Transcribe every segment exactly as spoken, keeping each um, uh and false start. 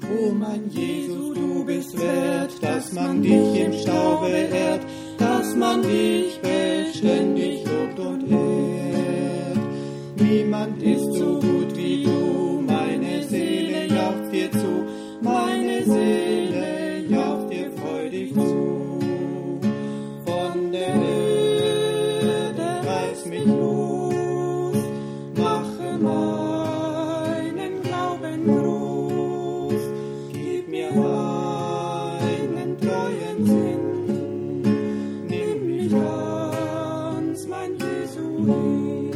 O mein Jesus, du bist wert, dass man dich im Staube ehrt, dass man dich beständig lobt und ehrt. Niemand ist so gut wie du, meine Seele jauchzt dir zu, meine Seele jauchzt dir freudig zu. Von der Erde reiß mich los, mache meinen Glauben groß, gib mir einen treuen Sinn, nimm mich ganz, mein Jesu hin.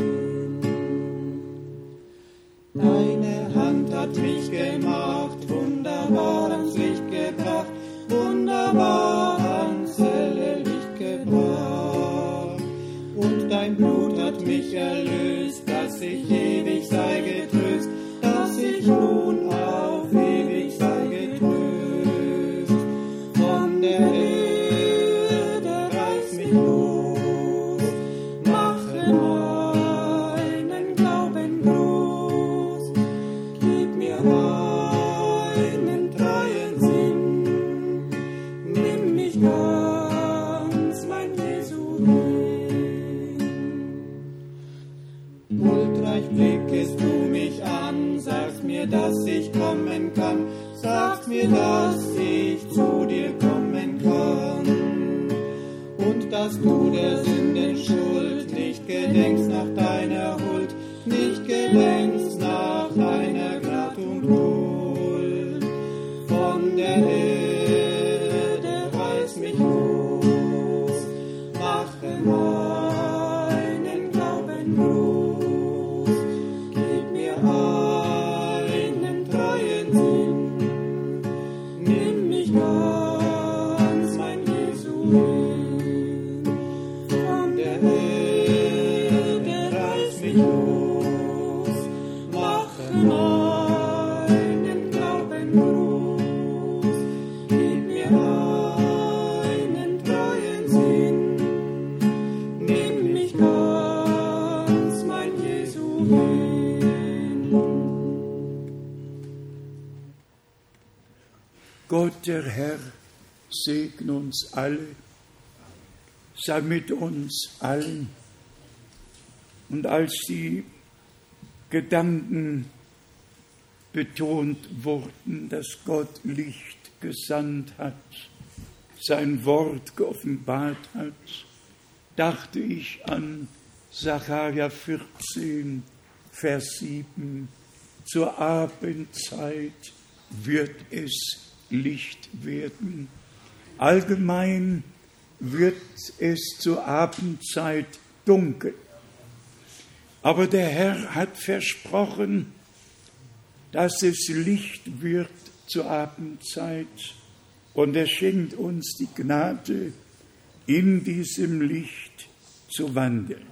Deine Hand hat mich gemacht, wunderbar ans Licht gebracht, wunderbar ans helle Licht gebracht. Und dein Blut hat mich erlöst, dass ich ewig sei getröst, dass ich nun auf ewig sei getröst. Von der Erde reiß mich los, mache meinen Glauben groß, gib mir einen treuen Sinn, nimm mich ganz, mein Jesu hin. Huldreich blickest du mich an, sagst mir, dass ich kommen kann, sagst mir, dass ich zu dir kommen kann. Und dass du der Sünden Schuld nicht gedenkst nach deiner Huld, nicht gedenkst nach deiner Gnad und Huld. Von der Erde reiß mich los, mache meinen Glauben groß, gib mir einen treuen Sinn, nimm mich ganz, mein Jesu hin. Von der Erde reiß mich los, mache meinen Glauben groß, gib mir einen treuen Sinn, nimm mich ganz, mein Jesu hin. Gott, der Herr, segne uns alle, sei mit uns allen. Und als die Gedanken betont wurden, dass Gott Licht gesandt hat, sein Wort geoffenbart hat, dachte ich an Sacharja vierzehn, Vers sieben. Zur Abendzeit wird es Licht werden. Allgemein wird es zur Abendzeit dunkel. Aber der Herr hat versprochen, dass es Licht wird zur Abendzeit. Und er schenkt uns die Gnade, in diesem Licht zu wandeln.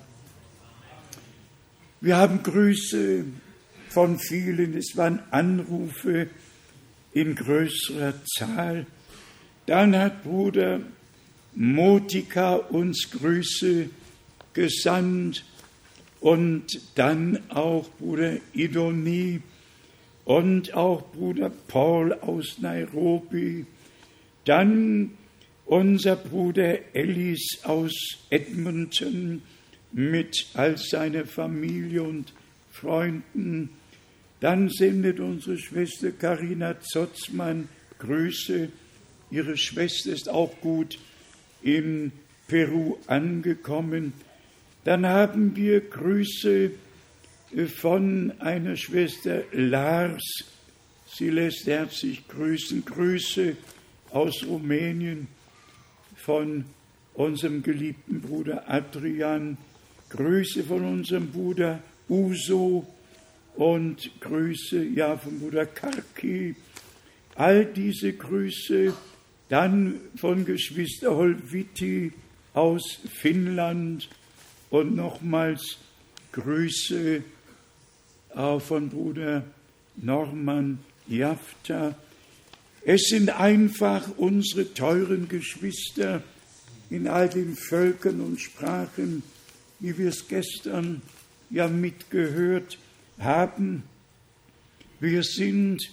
Wir haben Grüße von vielen, es waren Anrufe in größerer Zahl. Dann hat Bruder Motika uns Grüße gesandt und dann auch Bruder Idoni und auch Bruder Paul aus Nairobi, dann unser Bruder Ellis aus Edmonton mit all seiner Familie und Freunden. Dann sendet unsere Schwester Carina Zotzmann Grüße. Ihre Schwester ist auch gut in Peru angekommen. Dann haben wir Grüße von einer Schwester Lars. Sie lässt herzlich grüßen. Grüße aus Rumänien von unserem geliebten Bruder Adrian. Grüße von unserem Bruder Uso und Grüße ja von Bruder Karki. All diese Grüße dann von Geschwister Holviti aus Finnland und nochmals Grüße auch von Bruder Norman Jafta. Es sind einfach unsere teuren Geschwister in all den Völkern und Sprachen, wie wir es gestern ja mitgehört haben. Wir sind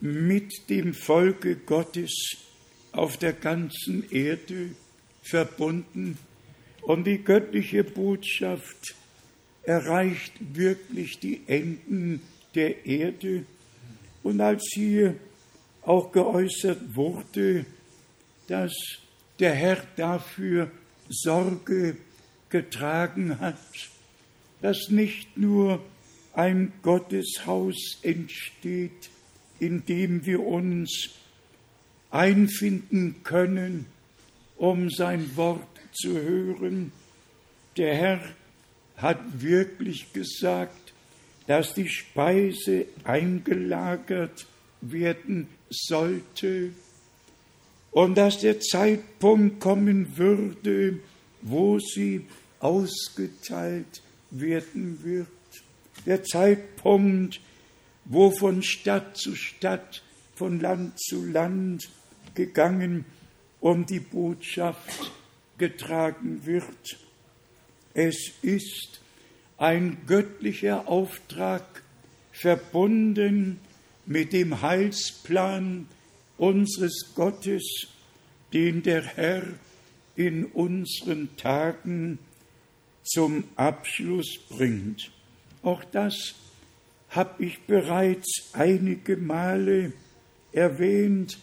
mit dem Volke Gottes auf der ganzen Erde verbunden. Und die göttliche Botschaft erreicht wirklich die Enden der Erde. Und als hier auch geäußert wurde, dass der Herr dafür Sorge getragen hat, dass nicht nur ein Gotteshaus entsteht, in dem wir uns einfinden können, um sein Wort zu hören. Der Herr hat wirklich gesagt, dass die Speise eingelagert werden sollte und dass der Zeitpunkt kommen würde, wo sie ausgeteilt werden wird. Der Zeitpunkt, wo von Stadt zu Stadt, von Land zu Land gegangen und die Botschaft getragen wird. Es ist ein göttlicher Auftrag, verbunden mit dem Heilsplan unseres Gottes, den der Herr in unseren Tagen zum Abschluss bringt. Auch das habe ich bereits einige Male erwähnt.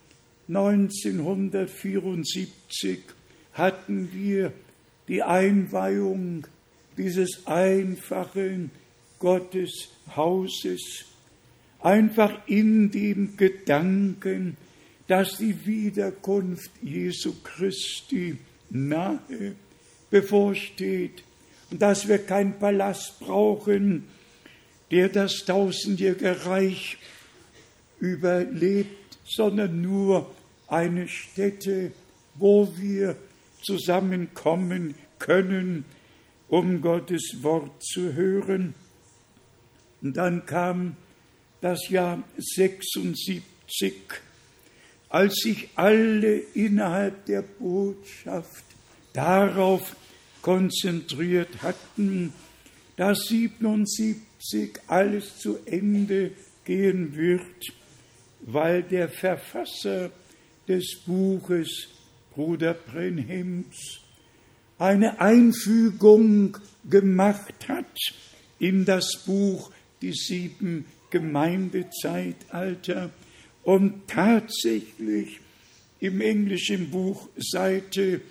neunzehnhundertvierundsiebzig hatten wir die Einweihung dieses einfachen Gotteshauses, einfach in dem Gedanken, dass die Wiederkunft Jesu Christi nahe bevorsteht und dass wir keinen Palast brauchen, der das tausendjährige Reich überlebt, sondern nur eine Stätte, wo wir zusammenkommen können, um Gottes Wort zu hören. Und dann kam das Jahr sechsundsiebzig, als sich alle innerhalb der Botschaft darauf konzentriert hatten, dass siebenundsiebzig alles zu Ende gehen wird, weil der Verfasser des Buches, Bruder Brenhims, eine Einfügung gemacht hat in das Buch, die sieben Gemeindezeitalter, und tatsächlich im englischen Buch Seite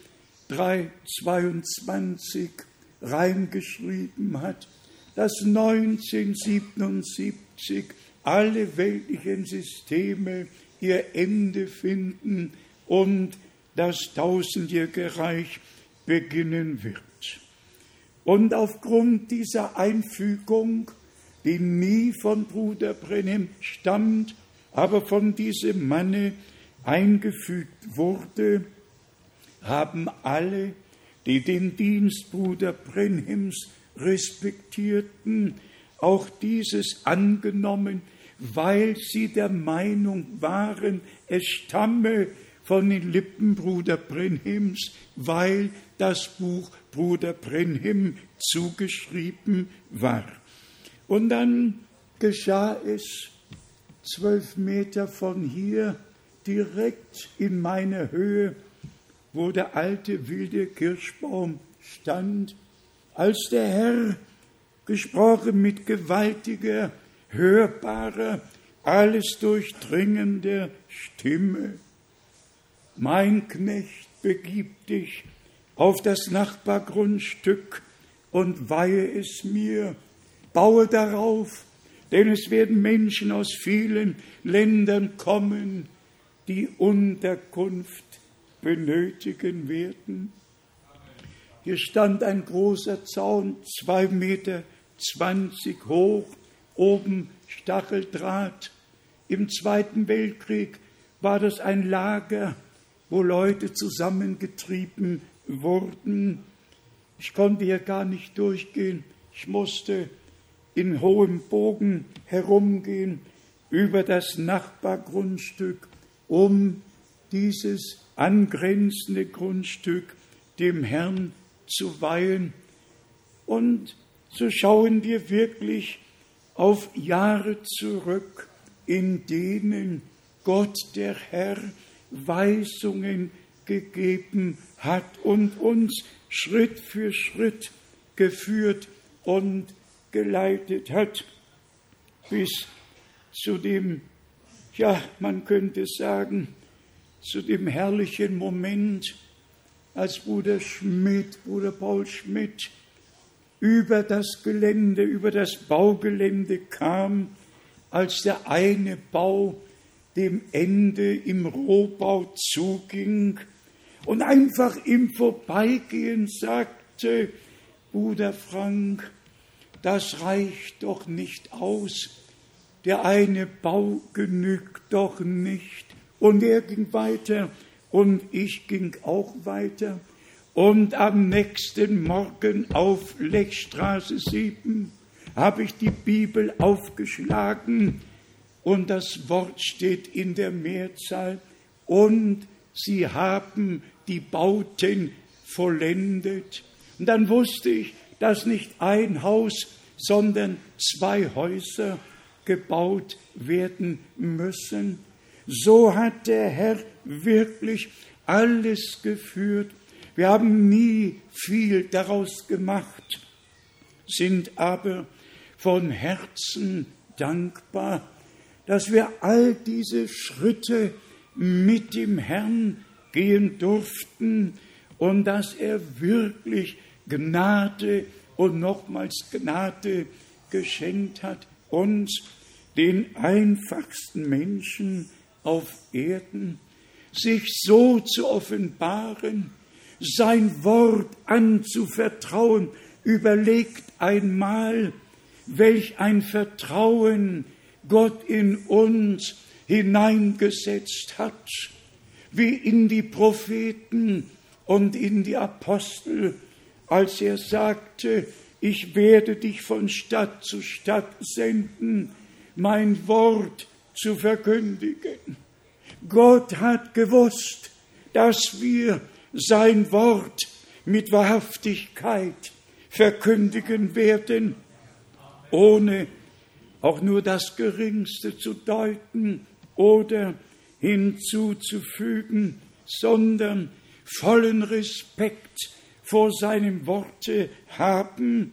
dreihundertzweiundzwanzig reingeschrieben hat, dass neunzehnhundertsiebenundsiebzig alle weltlichen Systeme ihr Ende finden und das tausendjährige Reich beginnen wird. Und aufgrund dieser Einfügung, die nie von Bruder Brenhim stammt, aber von diesem Manne eingefügt wurde, haben alle, die den Dienst Bruder Brenhims respektierten, auch dieses angenommen, weil sie der Meinung waren, es stamme von den Lippen Bruder Brenhims, weil das Buch Bruder Brenhim zugeschrieben war. Und dann geschah es zwölf Meter von hier, direkt in meiner Höhe, wo der alte wilde Kirschbaum stand, als der Herr, gesprochen mit gewaltiger, hörbarer, alles durchdringender Stimme: Mein Knecht, begib dich auf das Nachbargrundstück und weihe es mir, baue darauf, denn es werden Menschen aus vielen Ländern kommen, die Unterkunft benötigen werden. Hier stand ein großer Zaun, zwei Meter zwanzig hoch, oben Stacheldraht. Im Zweiten Weltkrieg war das ein Lager, wo Leute zusammengetrieben wurden. Ich konnte hier gar nicht durchgehen. Ich musste in hohem Bogen herumgehen über das Nachbargrundstück, um dieses angrenzende Grundstück dem Herrn zu weihen. Und so schauen wir wirklich auf Jahre zurück, in denen Gott der Herr Weisungen gegeben hat und uns Schritt für Schritt geführt und geleitet hat, bis zu dem, ja, man könnte sagen, zu dem herrlichen Moment, als Bruder Schmidt, Bruder Paul Schmidt, über das Gelände, über das Baugelände kam, als der eine Bau dem Ende im Rohbau zuging und einfach im Vorbeigehen sagte: Bruder Frank, das reicht doch nicht aus, der eine Bau genügt doch nicht. Und er ging weiter und ich ging auch weiter. Und am nächsten Morgen auf Lechstraße sieben habe ich die Bibel aufgeschlagen und das Wort steht in der Mehrzahl: und sie haben die Bauten vollendet. Und dann wusste ich, dass nicht ein Haus, sondern zwei Häuser gebaut werden müssen. So hat der Herr wirklich alles geführt. Wir haben nie viel daraus gemacht, sind aber von Herzen dankbar, dass wir all diese Schritte mit dem Herrn gehen durften und dass er wirklich Gnade und nochmals Gnade geschenkt hat, uns, den einfachsten Menschen auf Erden, sich so zu offenbaren, sein Wort anzuvertrauen. Überlegt einmal, welch ein Vertrauen Gott in uns hineingesetzt hat, wie in die Propheten und in die Apostel, als er sagte: Ich werde dich von Stadt zu Stadt senden, mein Wort zu verkündigen. Gott hat gewusst, dass wir sein Wort mit Wahrhaftigkeit verkündigen werden, ohne auch nur das Geringste zu deuten oder hinzuzufügen, sondern vollen Respekt vor seinem Worte haben.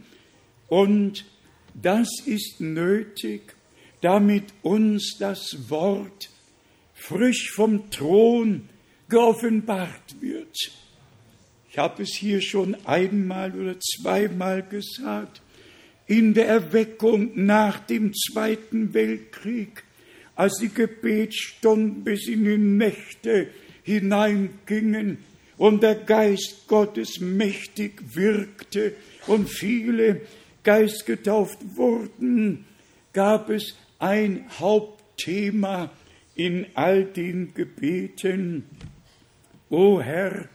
Und das ist nötig, damit uns das Wort frisch vom Thron geoffenbart wird. Ich habe es hier schon einmal oder zweimal gesagt, in der Erweckung nach dem Zweiten Weltkrieg, als die Gebetsstunden bis in die Nächte hineingingen und der Geist Gottes mächtig wirkte und viele geistgetauft wurden, gab es ein Hauptthema in all den Gebeten: O Herr,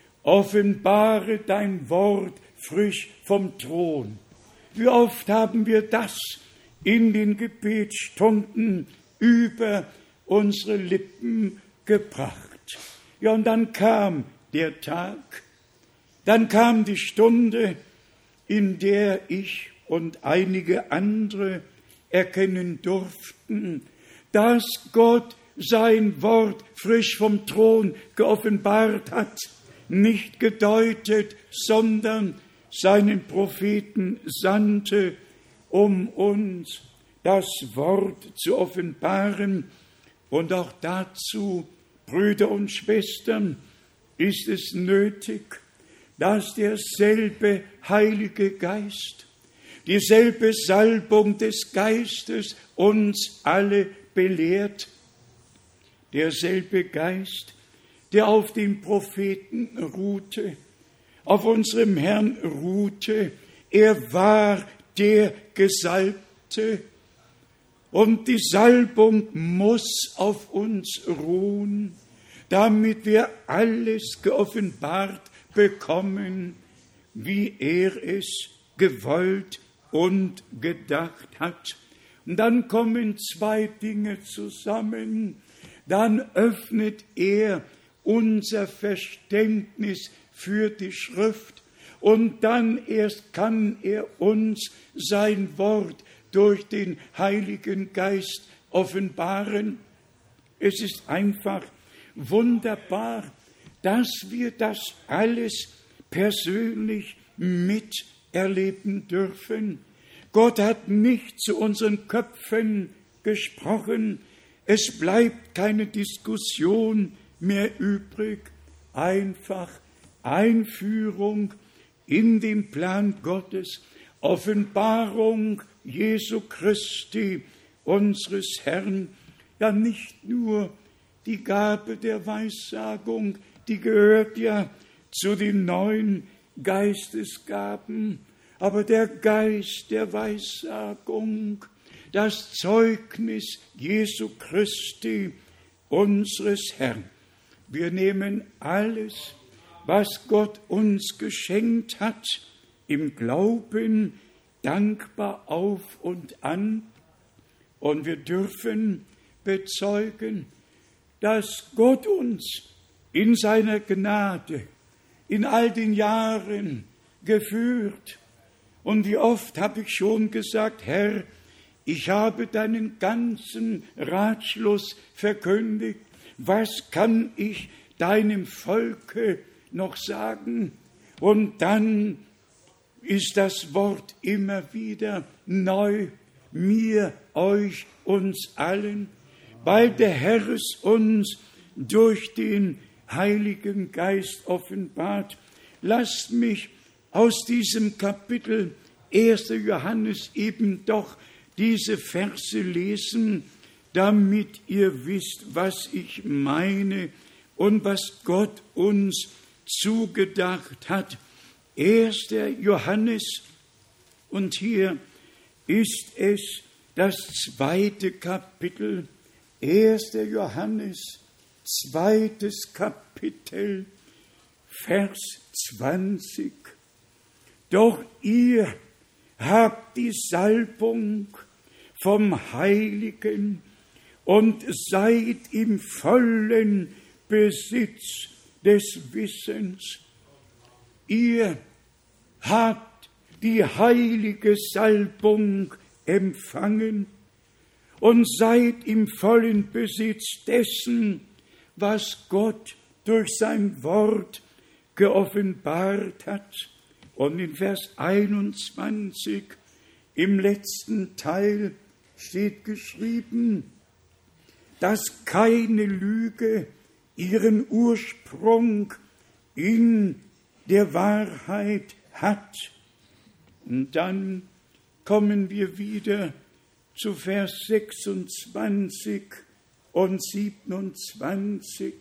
offenbare dein Wort frisch vom Thron. Wie oft haben wir das in den Gebetsstunden über unsere Lippen gebracht. Ja, und dann kam der Tag, dann kam die Stunde, in der ich und einige andere erkennen durften, dass Gott sein Wort frisch vom Thron geoffenbart hat, nicht gedeutet, sondern seinen Propheten sandte, um uns das Wort zu offenbaren. Und auch dazu, Brüder und Schwestern, ist es nötig, dass derselbe Heilige Geist, dieselbe Salbung des Geistes uns alle belehrt. Derselbe Geist, der auf dem Propheten ruhte, auf unserem Herrn ruhte. Er war der Gesalbte. Und die Salbung muss auf uns ruhen, damit wir alles geoffenbart bekommen, wie er es gewollt und gedacht hat. Und dann kommen zwei Dinge zusammen. Dann öffnet er unser Verständnis für die Schrift und dann erst kann er uns sein Wort durch den Heiligen Geist offenbaren. Es ist einfach wunderbar, dass wir das alles persönlich miterleben dürfen. Gott hat nicht zu unseren Köpfen gesprochen. Es bleibt keine Diskussion mehr übrig. Einfach Einführung in den Plan Gottes, Offenbarung Jesu Christi, unseres Herrn. Ja, nicht nur die Gabe der Weissagung, die gehört ja zu den neuen Geistesgaben, aber der Geist der Weissagung, das Zeugnis Jesu Christi, unseres Herrn. Wir nehmen alles, was Gott uns geschenkt hat, im Glauben dankbar auf und an, und wir dürfen bezeugen, dass Gott uns in seiner Gnade in all den Jahren geführt. Und wie oft habe ich schon gesagt, Herr, ich habe deinen ganzen Ratschluss verkündigt. Was kann ich deinem Volke noch sagen? Und dann ist das Wort immer wieder neu, mir, euch, uns allen, weil der Herr es uns durch den Heiligen Geist offenbart. Lasst mich aus diesem Kapitel erster Johannes eben doch diese Verse lesen, damit ihr wisst, was ich meine und was Gott uns zugedacht hat. erster Johannes, und hier ist es das zweite Kapitel, erster Johannes, zweites Kapitel, Vers zwanzig. Doch ihr habt die Salbung vom Heiligen und seid im vollen Besitz des Wissens. Ihr habt die heilige Salbung empfangen und seid im vollen Besitz dessen, was Gott durch sein Wort geoffenbart hat. Und in Vers einundzwanzig im letzten Teil steht geschrieben, dass keine Lüge ihren Ursprung in der Wahrheit hat. Und dann kommen wir wieder zu Vers sechsundzwanzig und siebenundzwanzig.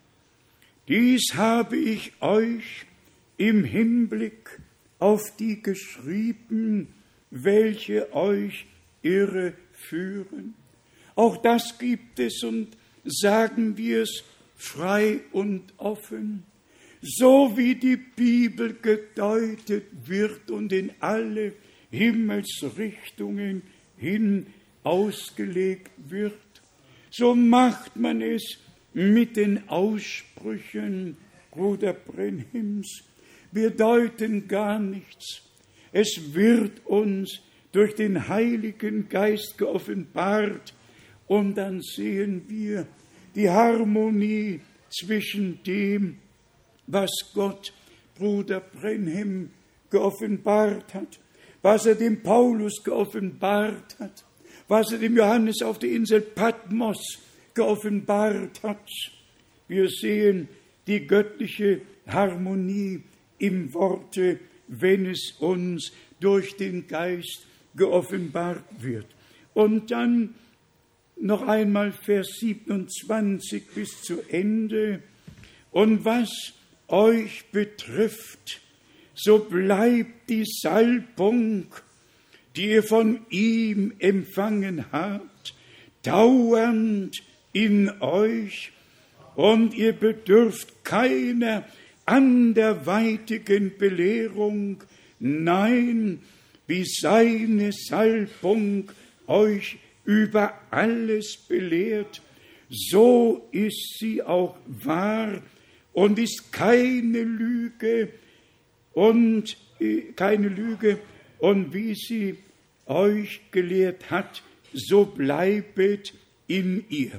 Dies habe ich euch im Hinblick auf die geschrieben, welche euch irreführen. Auch das gibt es, und sagen wir es frei und offen. So wie die Bibel gedeutet wird und in alle Himmelsrichtungen hin ausgelegt wird, so macht man es mit den Aussprüchen Bruder Brenhims. Wir deuten gar nichts. Es wird uns durch den Heiligen Geist geoffenbart, und dann sehen wir die Harmonie zwischen dem, was Gott Bruder Brenhim geoffenbart hat, was er dem Paulus geoffenbart hat, was er dem Johannes auf der Insel Patmos geoffenbart hat. Wir sehen die göttliche Harmonie im Worte, wenn es uns durch den Geist geoffenbart wird. Und dann noch einmal Vers siebenundzwanzig bis zu Ende. Und was euch betrifft, so bleibt die Salbung, die ihr von ihm empfangen habt, dauernd in euch, und ihr bedürft keiner anderweitigen Belehrung, nein, wie seine Salbung euch über alles belehrt, so ist sie auch wahr und ist keine Lüge und äh, keine Lüge, und wie sie euch gelehrt hat, so bleibet in ihr.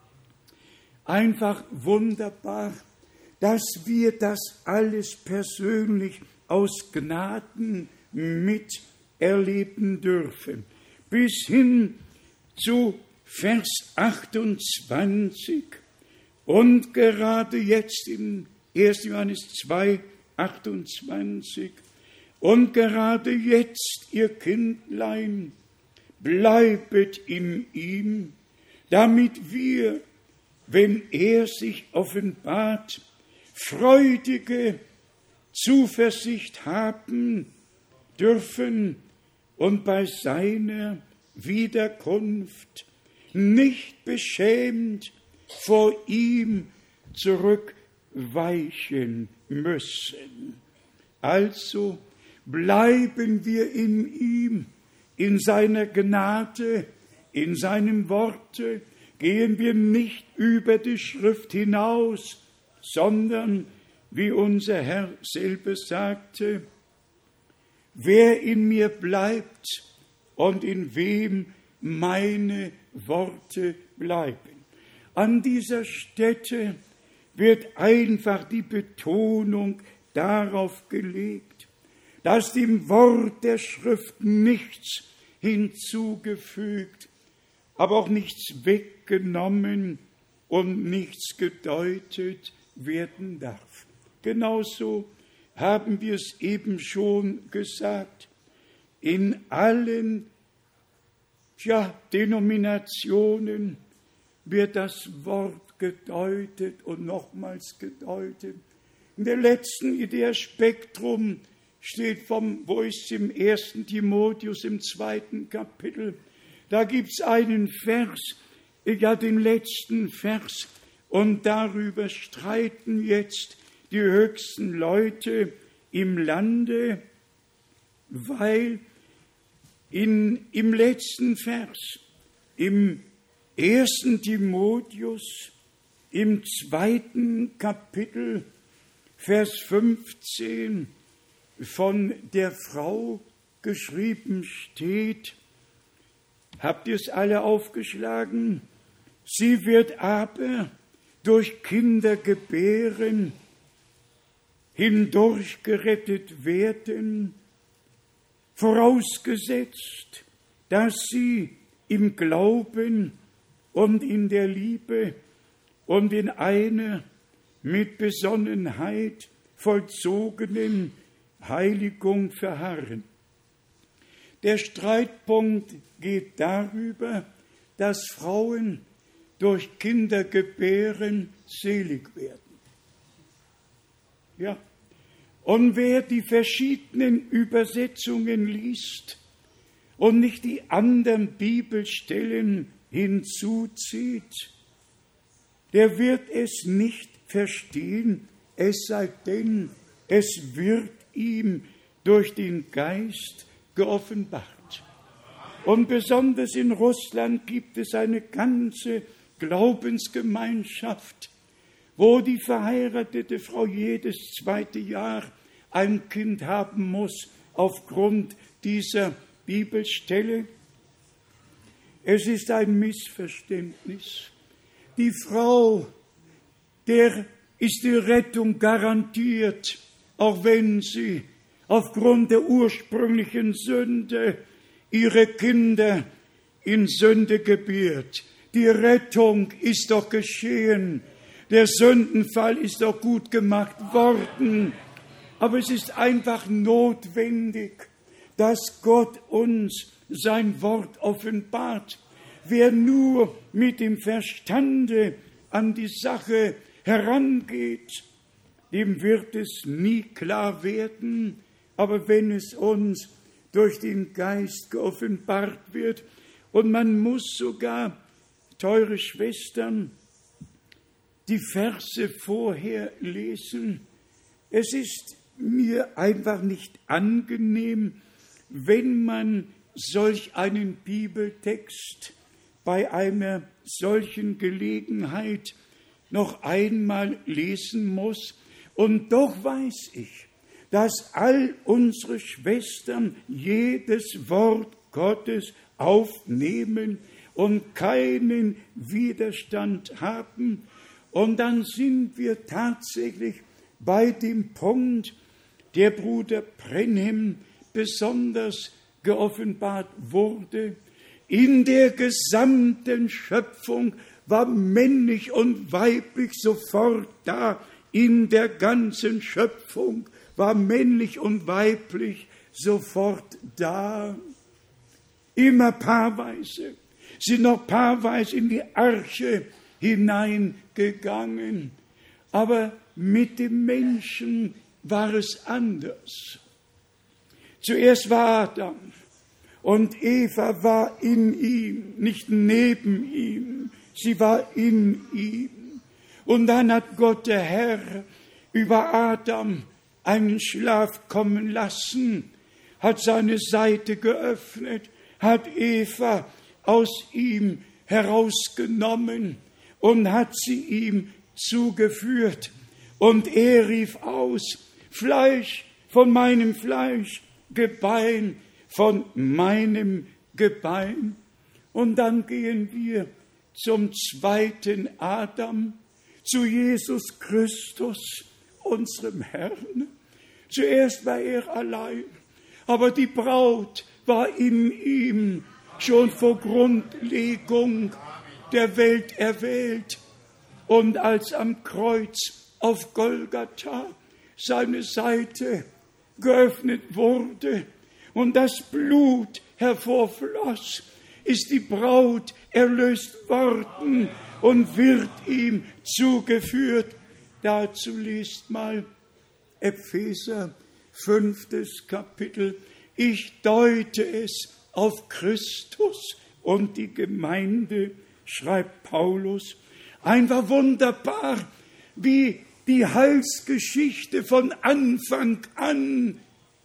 Einfach wunderbar, dass wir das alles persönlich aus Gnaden miterleben dürfen. Bis hin zu Vers achtundzwanzig und gerade jetzt in erster Johannes zwei, achtundzwanzig und gerade jetzt, ihr Kindlein, bleibet in ihm, damit wir, wenn er sich offenbart, freudige Zuversicht haben dürfen und bei seiner Wiederkunft nicht beschämt vor ihm zurückweichen müssen. Also bleiben wir in ihm, in seiner Gnade, in seinem Worte, gehen wir nicht über die Schrift hinaus, sondern, wie unser Herr selber sagte, wer in mir bleibt und in wem meine Worte bleiben. An dieser Stätte wird einfach die Betonung darauf gelegt, dass dem Wort der Schrift nichts hinzugefügt, aber auch nichts weggenommen und nichts gedeutet werden darf. Genauso haben wir es eben schon gesagt, in allen ja, Denominationen wird das Wort gedeutet und nochmals gedeutet. In der letzten Idee Spektrum steht vom, wo ist es im ersten Timotheus, im zweiten Kapitel, da gibt es einen Vers, ja den letzten Vers, und darüber streiten jetzt die höchsten Leute im Lande, weil in, im letzten Vers, im ersten Timotheus, im zweiten Kapitel, Vers fünfzehn, von der Frau geschrieben steht, habt ihr es alle aufgeschlagen? Sie wird aber durch Kindergebären hindurch gerettet werden, vorausgesetzt, dass sie im Glauben und in der Liebe und in einer mit Besonnenheit vollzogenen Heiligung verharren. Der Streitpunkt geht darüber, dass Frauen durch Kindergebären selig werden. Ja, und wer die verschiedenen Übersetzungen liest und nicht die anderen Bibelstellen hinzuzieht, der wird es nicht verstehen, es sei denn, es wird ihm durch den Geist geoffenbart. Und besonders in Russland gibt es eine ganze Glaubensgemeinschaft, wo die verheiratete Frau jedes zweite Jahr ein Kind haben muss aufgrund dieser Bibelstelle. Es ist ein Missverständnis. Die Frau, der ist die Rettung garantiert, auch wenn sie aufgrund der ursprünglichen Sünde ihre Kinder in Sünde gebiert. Die Rettung ist doch geschehen. Der Sündenfall ist doch gut gemacht worden. Aber es ist einfach notwendig, dass Gott uns sein Wort offenbart. Wer nur mit dem Verstande an die Sache herangeht, dem wird es nie klar werden. Aber wenn es uns durch den Geist geoffenbart wird, und man muss sogar, teure Schwestern, die Verse vorher lesen. Es ist mir einfach nicht angenehm, wenn man solch einen Bibeltext bei einer solchen Gelegenheit noch einmal lesen muss. Und doch weiß ich, dass all unsere Schwestern jedes Wort Gottes aufnehmen und keinen Widerstand haben. Und dann sind wir tatsächlich bei dem Punkt, der Bruder Brenhem besonders geoffenbart wurde. In der gesamten Schöpfung war männlich und weiblich sofort da. In der ganzen Schöpfung war männlich und weiblich sofort da. Immer paarweise, sind noch paarweise in die Arche hineingegangen. Aber mit dem Menschen war es anders. Zuerst war Adam und Eva war in ihm, nicht neben ihm, sie war in ihm. Und dann hat Gott, der Herr, über Adam einen Schlaf kommen lassen, hat seine Seite geöffnet, hat Eva aus ihm herausgenommen und hat sie ihm zugeführt. Und er rief aus, Fleisch von meinem Fleisch, Gebein von meinem Gebein. Und dann gehen wir zum zweiten Adam, zu Jesus Christus, unserem Herrn. Zuerst war er allein, aber die Braut war in ihm schon vor Grundlegung der Welt erwählt. Und als am Kreuz auf Golgatha seine Seite geöffnet wurde und das Blut hervorfloss, ist die Braut erlöst worden und wird ihm zugeführt. Dazu liest mal Epheser, fünftes Kapitel. Ich deute es auf Christus und die Gemeinde, schreibt Paulus. Einfach wunderbar, wie die Heilsgeschichte von Anfang an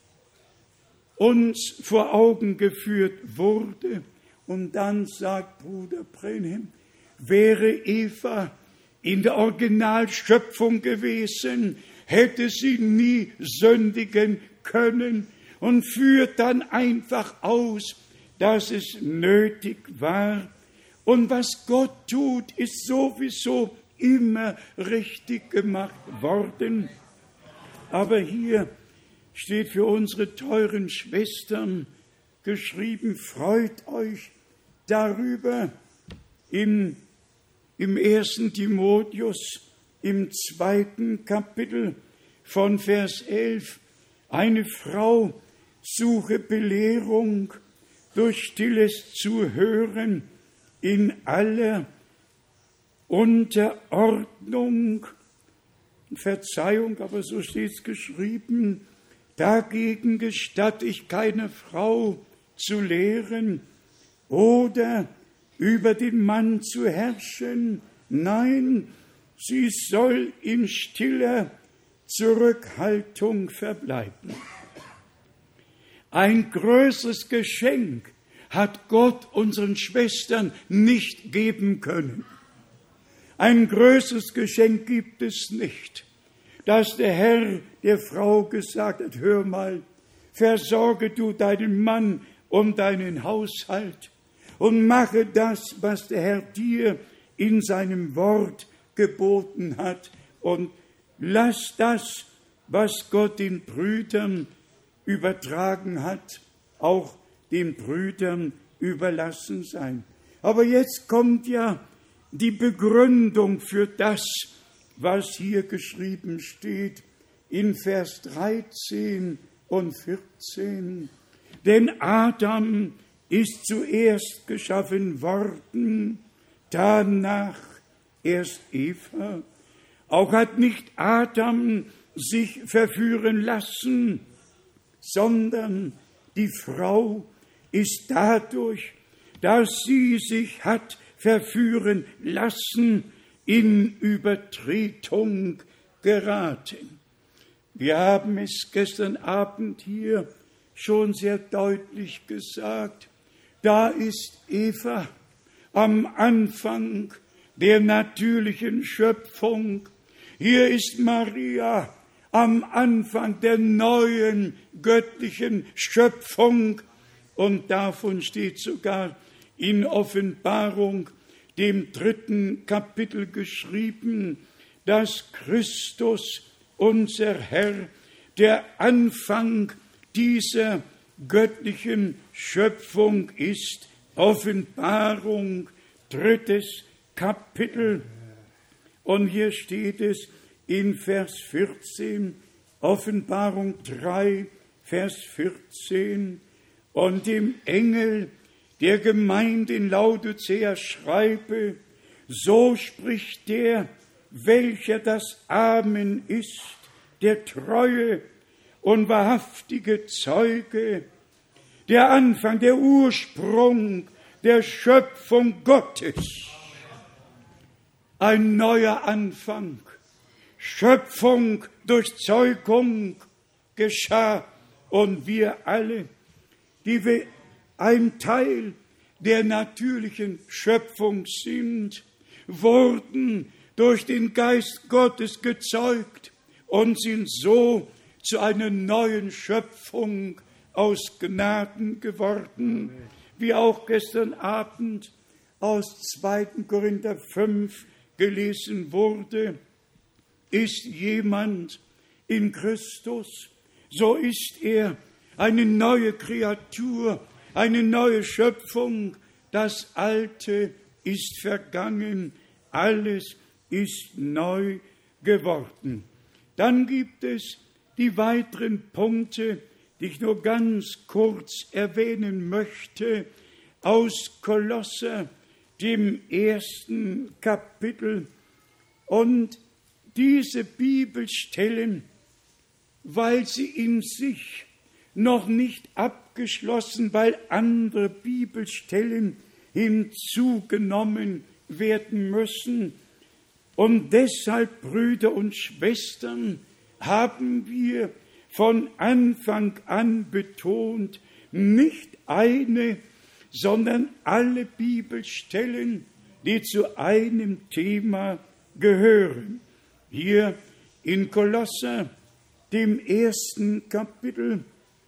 uns vor Augen geführt wurde. Und dann sagt Bruder Brenhem, wäre Eva in der Originalschöpfung gewesen, hätte sie nie sündigen können und führt dann einfach aus, dass es nötig war. Und was Gott tut, ist sowieso immer richtig gemacht worden. Aber hier steht für unsere teuren Schwestern geschrieben, freut euch darüber. Im, im ersten Timotheus, im zweiten Kapitel von Vers elf, eine Frau suche Belehrung durch stilles Zuhören in aller Unterordnung, Verzeihung, aber so steht es geschrieben, dagegen gestatte ich keiner Frau zu lehren oder über den Mann zu herrschen. Nein, sie soll in stiller Zurückhaltung verbleiben. Ein größeres Geschenk hat Gott unseren Schwestern nicht geben können. Ein größeres Geschenk gibt es nicht, dass der Herr der Frau gesagt hat, hör mal, versorge du deinen Mann und deinen Haushalt und mache das, was der Herr dir in seinem Wort geboten hat und lass das, was Gott den Brüdern übertragen hat, auch den Brüdern überlassen sein. Aber jetzt kommt ja die Begründung für das, was hier geschrieben steht in Vers dreizehn und vierzehn. Denn Adam ist zuerst geschaffen worden, danach erst Eva. Auch hat nicht Adam sich verführen lassen, sondern die Frau ist dadurch, dass sie sich hat verführen lassen, in Übertretung geraten. Wir haben es gestern Abend hier schon sehr deutlich gesagt. Da ist Eva am Anfang der natürlichen Schöpfung. Hier ist Maria am Anfang der neuen göttlichen Schöpfung. Und davon steht sogar in Offenbarung, dem dritten Kapitel, geschrieben, dass Christus, unser Herr, der Anfang dieser göttlichen Schöpfung ist. Offenbarung, drittes Kapitel. Und hier steht es in Vers vierzehn, Offenbarung drei, Vers vierzehn. Und dem Engel der Gemeinde in Laodicea schreibe, so spricht der, welcher das Amen ist, der treue und wahrhaftige Zeuge, der Anfang, der Ursprung der Schöpfung Gottes. Ein neuer Anfang. Schöpfung durch Zeugung geschah und wir alle, die wir ein Teil der natürlichen Schöpfung sind, wurden durch den Geist Gottes gezeugt und sind so zu einer neuen Schöpfung aus Gnaden geworden, wie auch gestern Abend aus zweiten Korinther fünf gelesen wurde. Ist jemand in Christus, so ist er eine neue Kreatur, eine neue Schöpfung. Das Alte ist vergangen, alles ist neu geworden. Dann gibt es die weiteren Punkte, die ich nur ganz kurz erwähnen möchte, aus Kolosser, dem ersten Kapitel. Und diese Bibelstellen, weil sie in sich noch nicht abgeschlossen, weil andere Bibelstellen hinzugenommen werden müssen. Und deshalb, Brüder und Schwestern, haben wir von Anfang an betont, nicht eine, sondern alle Bibelstellen, die zu einem Thema gehören. Hier in Kolosser, dem ersten Kapitel,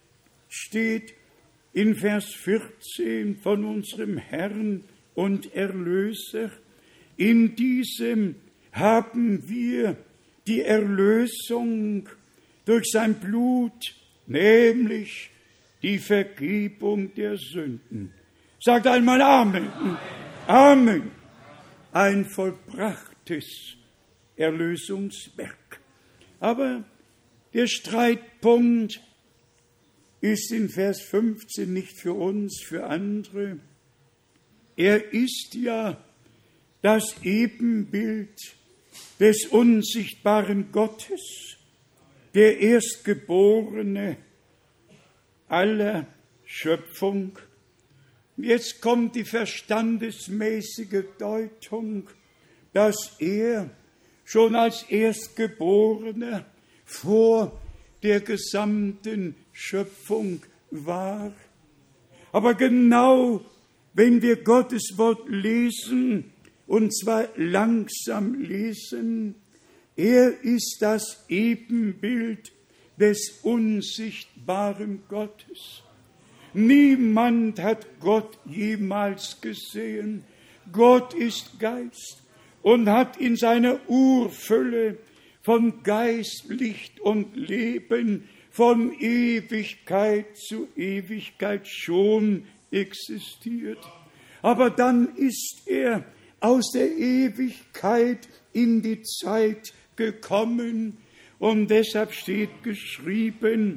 steht in Vers vierzehn von unserem Herrn und Erlöser, in diesem haben wir die Erlösung durch sein Blut, nämlich die Vergebung der Sünden. Sagt einmal Amen. Amen. Amen. Ein vollbrachtes Erlösungswerk. Aber der Streitpunkt ist in Vers fünfzehn nicht für uns, für andere. Er ist ja das Ebenbild des unsichtbaren Gottes, der Erstgeborene aller Schöpfung. Jetzt kommt die verstandesmäßige Deutung, dass er schon als Erstgeborener vor der gesamten Schöpfung war. Aber genau, wenn wir Gottes Wort lesen, und zwar langsam lesen, er ist das Ebenbild des unsichtbaren Gottes. Niemand hat Gott jemals gesehen. Gott ist Geist und hat in seiner Urfülle von Geist, Licht und Leben, von Ewigkeit zu Ewigkeit schon existiert. Aber dann ist er aus der Ewigkeit in die Zeit gekommen und deshalb steht geschrieben,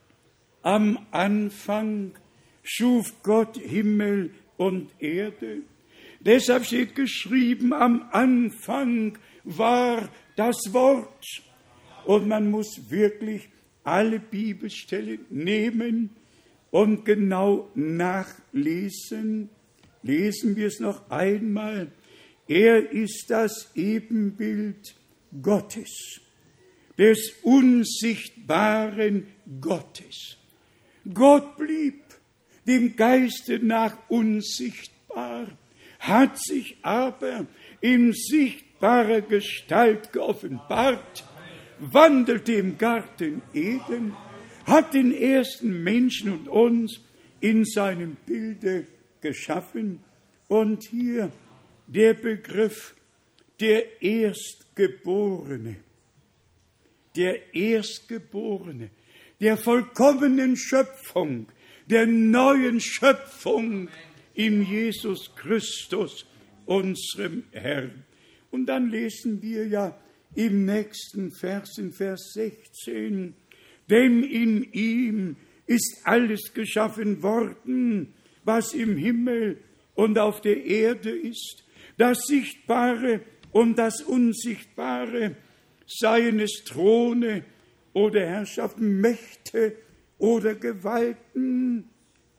am Anfang schuf Gott Himmel und Erde. Deshalb steht geschrieben, am Anfang war das Wort. Und man muss wirklich alle Bibelstellen nehmen und genau nachlesen. Lesen wir es noch einmal. Er ist das Ebenbild Gottes, des unsichtbaren Gottes. Gott blieb dem Geiste nach unsichtbar, hat sich aber in sichtbarer Gestalt geoffenbart, wandelte im Garten Eden, hat den ersten Menschen und uns in seinem Bilde geschaffen Und hier der Begriff der Erstgeborene, der Erstgeborene, der vollkommenen Schöpfung, der neuen Schöpfung in Jesus Christus, unserem Herrn. Und dann lesen wir ja im nächsten Vers, in Vers sechzehn, denn in ihm ist alles geschaffen worden, was im Himmel und auf der Erde ist, das Sichtbare und das Unsichtbare, seien es Throne oder Herrschaften, Mächte oder Gewalten.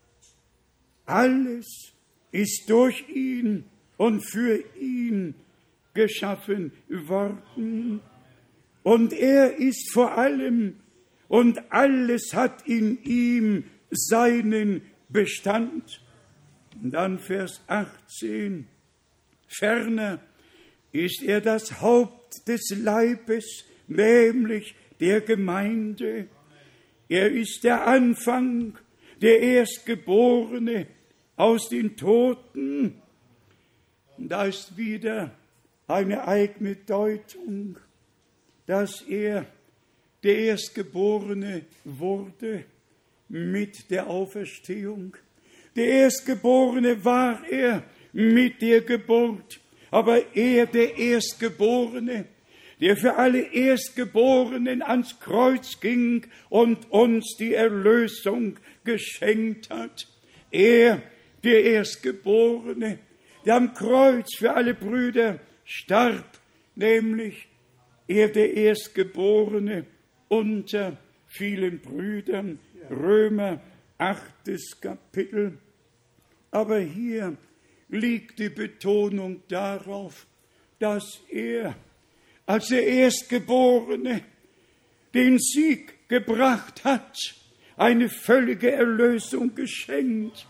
Alles ist durch ihn und für ihn geschaffen worden. Und er ist vor allem, und alles hat in ihm seinen Bestand. Und dann Vers achtzehn. Ferner ist er das Haupt des Leibes, nämlich der Gemeinde. Er ist der Anfang, der Erstgeborene aus den Toten. Und da ist wieder eine eigene Deutung, dass er der Erstgeborene wurde mit der Auferstehung. Der Erstgeborene war er mit der Geburt, aber er, der Erstgeborene, der für alle Erstgeborenen ans Kreuz ging und uns die Erlösung geschenkt hat. Er, der Erstgeborene, der am Kreuz für alle Brüder starb, nämlich er, der Erstgeborene unter vielen Brüdern. Römer, achtes Kapitel. Aber hier liegt die Betonung darauf, dass er als der Erstgeborene den Sieg gebracht hat, eine völlige Erlösung geschenkt,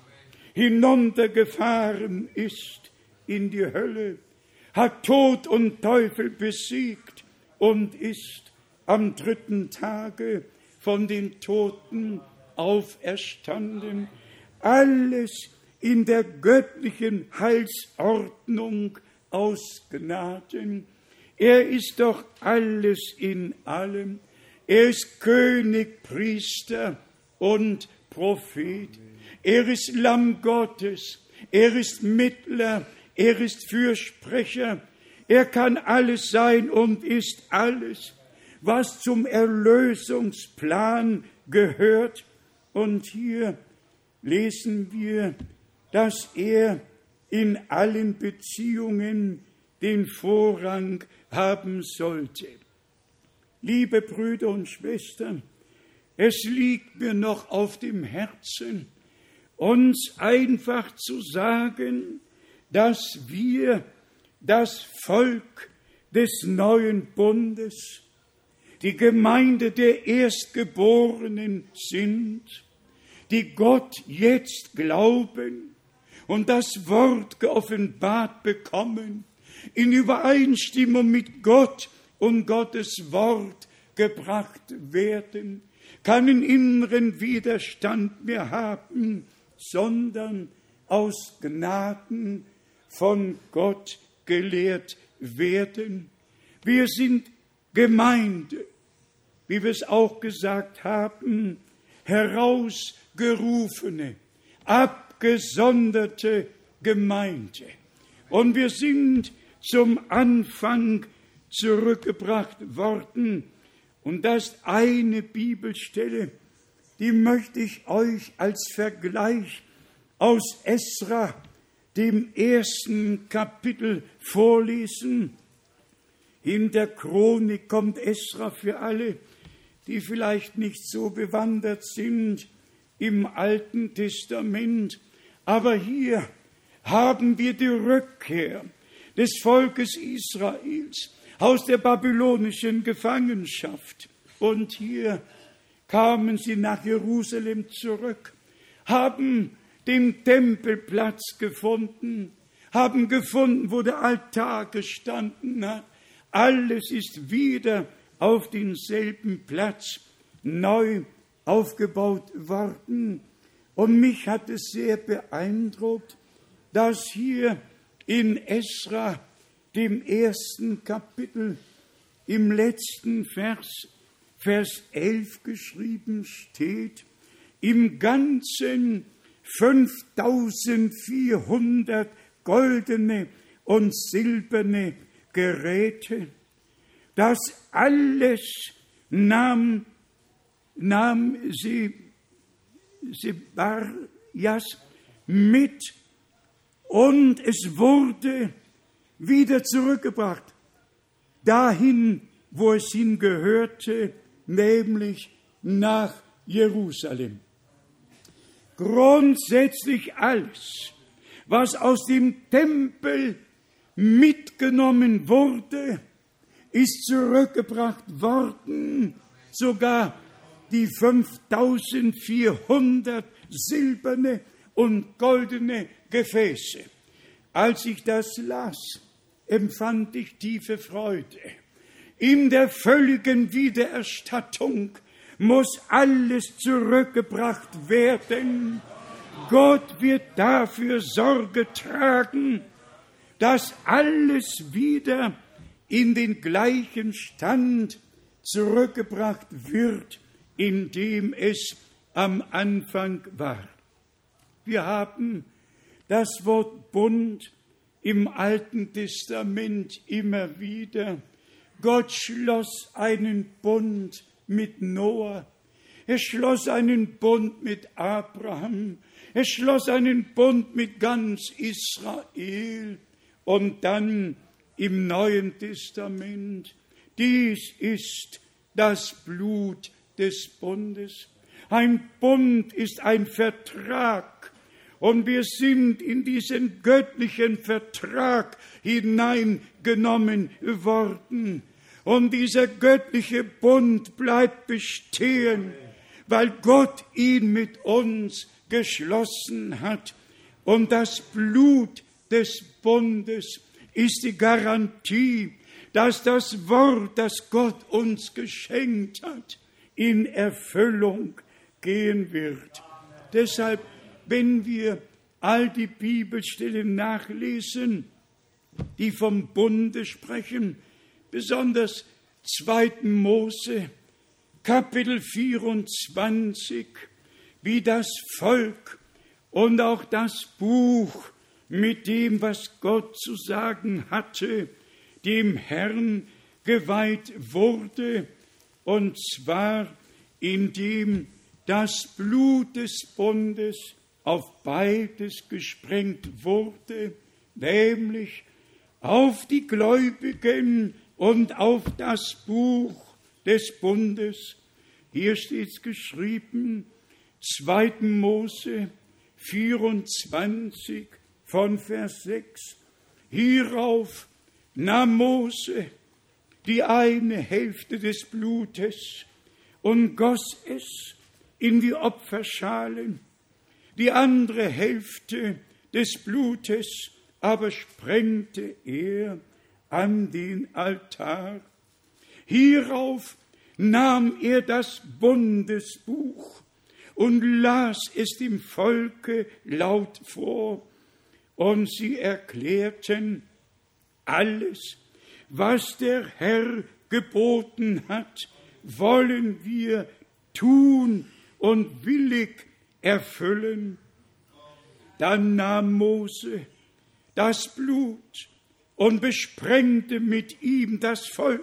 hinuntergefahren ist in die Hölle, hat Tod und Teufel besiegt und ist am dritten Tage von den Toten auferstanden. Alles in der göttlichen Heilsordnung aus Gnaden. Er ist doch alles in allem. Er ist König, Priester und Prophet. Er ist Lamm Gottes. Er ist Mittler. Er ist Fürsprecher. Er kann alles sein und ist alles, was zum Erlösungsplan gehört. Und hier lesen wir, dass er in allen Beziehungen den Vorrang haben sollte. Liebe Brüder und Schwestern, es liegt mir noch auf dem Herzen, uns einfach zu sagen, dass wir das Volk des neuen Bundes, die Gemeinde der Erstgeborenen sind, die Gott jetzt glauben und das Wort geoffenbart bekommen, in Übereinstimmung mit Gott und Gottes Wort gebracht werden, keinen inneren Widerstand mehr haben, sondern aus Gnaden von Gott gelehrt werden. Wir sind Gemeinde, wie wir es auch gesagt haben, herausgerufene, abgesonderte Gemeinde. Und wir sind zum Anfang zurückgebracht worden. Und das ist eine Bibelstelle, die möchte ich euch als Vergleich aus Esra, dem ersten Kapitel, vorlesen. In der Chronik kommt Esra für alle, die vielleicht nicht so bewandert sind im Alten Testament. Aber hier haben wir die Rückkehr des Volkes Israels aus der babylonischen Gefangenschaft. Und hier kamen sie nach Jerusalem zurück, haben den Tempelplatz gefunden, haben gefunden, wo der Altar gestanden hat. Alles ist wieder auf denselben Platz neu aufgebaut worden. Und mich hat es sehr beeindruckt, dass hier in Esra, dem ersten Kapitel, im letzten Vers, Vers elf geschrieben steht, im Ganzen fünftausendvierhundert goldene und silberne Geräte. Das alles nahm, nahm sie, Sebarjas mit und es wurde wieder zurückgebracht, dahin, wo es hingehörte, nämlich nach Jerusalem. Grundsätzlich alles, was aus dem Tempel mitgenommen wurde, ist zurückgebracht worden, sogar die fünftausendvierhundert silberne und goldene Gefäße. Als ich das las, empfand ich tiefe Freude. In der völligen Wiedererstattung muss alles zurückgebracht werden. Gott wird dafür Sorge tragen, dass alles wieder in den gleichen Stand zurückgebracht wird, in dem es am Anfang war. Wir haben das Wort Bund im Alten Testament immer wieder. Gott schloss einen Bund mit Noah. Er schloss einen Bund mit Abraham. Er schloss einen Bund mit ganz Israel. Und dann im Neuen Testament, dies ist das Blut des Bundes. Ein Bund ist ein Vertrag. Und wir sind in diesen göttlichen Vertrag hineingenommen worden. Und dieser göttliche Bund bleibt bestehen, weil Gott ihn mit uns geschlossen hat. Und das Blut des Bundes ist die Garantie, dass das Wort, das Gott uns geschenkt hat, in Erfüllung gehen wird. Deshalb, wenn wir all die Bibelstellen nachlesen, die vom Bunde sprechen, besonders zweiten Mose, Kapitel vierundzwanzig, wie das Volk und auch das Buch mit dem, was Gott zu sagen hatte, dem Herrn geweiht wurde, und zwar indem das Blut des Bundes auf beides gesprengt wurde, nämlich auf die Gläubigen und auf das Buch des Bundes. Hier steht es geschrieben, zweiten Mose vierundzwanzig von Vers sechs. Hierauf nahm Mose die eine Hälfte des Blutes und goss es in die Opferschalen, die andere Hälfte des Blutes aber sprengte er an den Altar. Hierauf nahm er das Bundesbuch und las es dem Volke laut vor, und sie erklärten, alles, was der Herr geboten hat, wollen wir tun und willig erfüllen. Dann nahm Mose das Blut und besprengte mit ihm das Volk,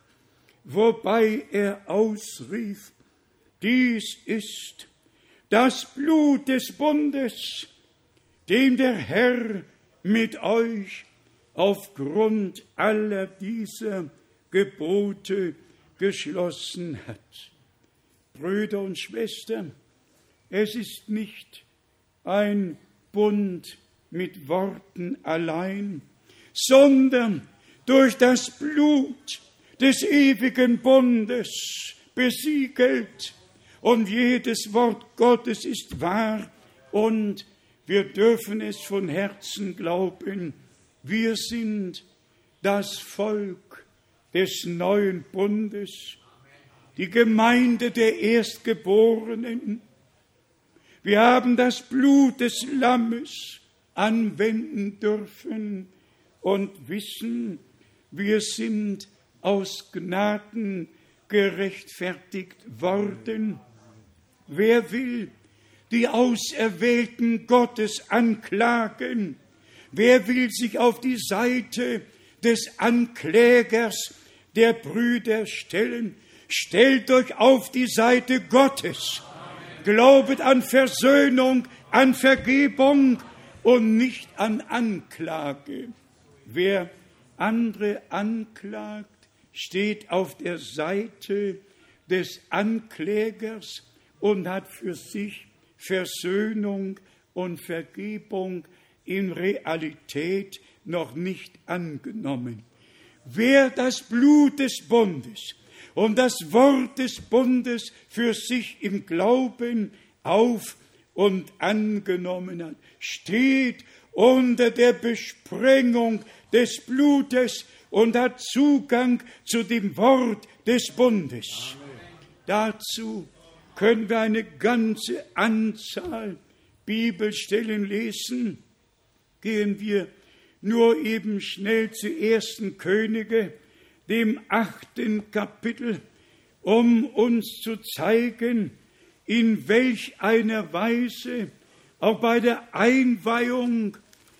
wobei er ausrief, dies ist das Blut des Bundes, den der Herr mit euch aufgrund aller dieser Gebote geschlossen hat. Brüder und Schwestern, es ist nicht ein Bund mit Worten allein, sondern durch das Blut des ewigen Bundes besiegelt. Und jedes Wort Gottes ist wahr und wir dürfen es von Herzen glauben. Wir sind das Volk des neuen Bundes, die Gemeinde der Erstgeborenen. Wir haben das Blut des Lammes anwenden dürfen und wissen, wir sind aus Gnaden gerechtfertigt worden. Wer will die Auserwählten Gottes anklagen? Wer will sich auf die Seite des Anklägers der Brüder stellen? Stellt euch auf die Seite Gottes. Amen. Glaubet an Versöhnung, an Vergebung und nicht an Anklage. Wer andere anklagt, steht auf der Seite des Anklägers und hat für sich Versöhnung und Vergebung in Realität noch nicht angenommen. Wer das Blut des Bundes und das Wort des Bundes für sich im Glauben auf und angenommen hat, steht unter der Besprengung des Blutes und hat Zugang zu dem Wort des Bundes. Amen. Dazu können wir eine ganze Anzahl Bibelstellen lesen. Gehen wir nur eben schnell zu ersten Könige, dem achten Kapitel, um uns zu zeigen, in welch einer Weise auch bei der Einweihung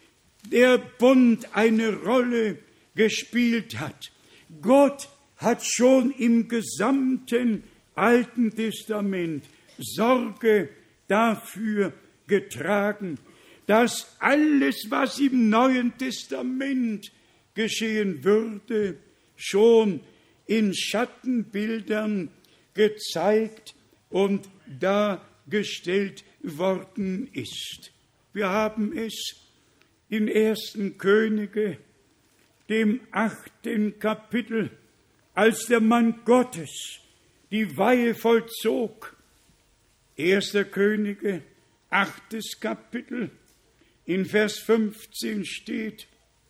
der Bund eine Rolle gespielt hat. Gott hat schon im gesamten Alten Testament Sorge dafür getragen, dass alles, was im Neuen Testament geschehen würde, schon in Schattenbildern gezeigt und dargestellt worden ist. Wir haben es in ersten Könige, dem achten Kapitel, als der Mann Gottes die Weihe vollzog. erster Könige, achtes Kapitel, in Vers fünfzehn steht,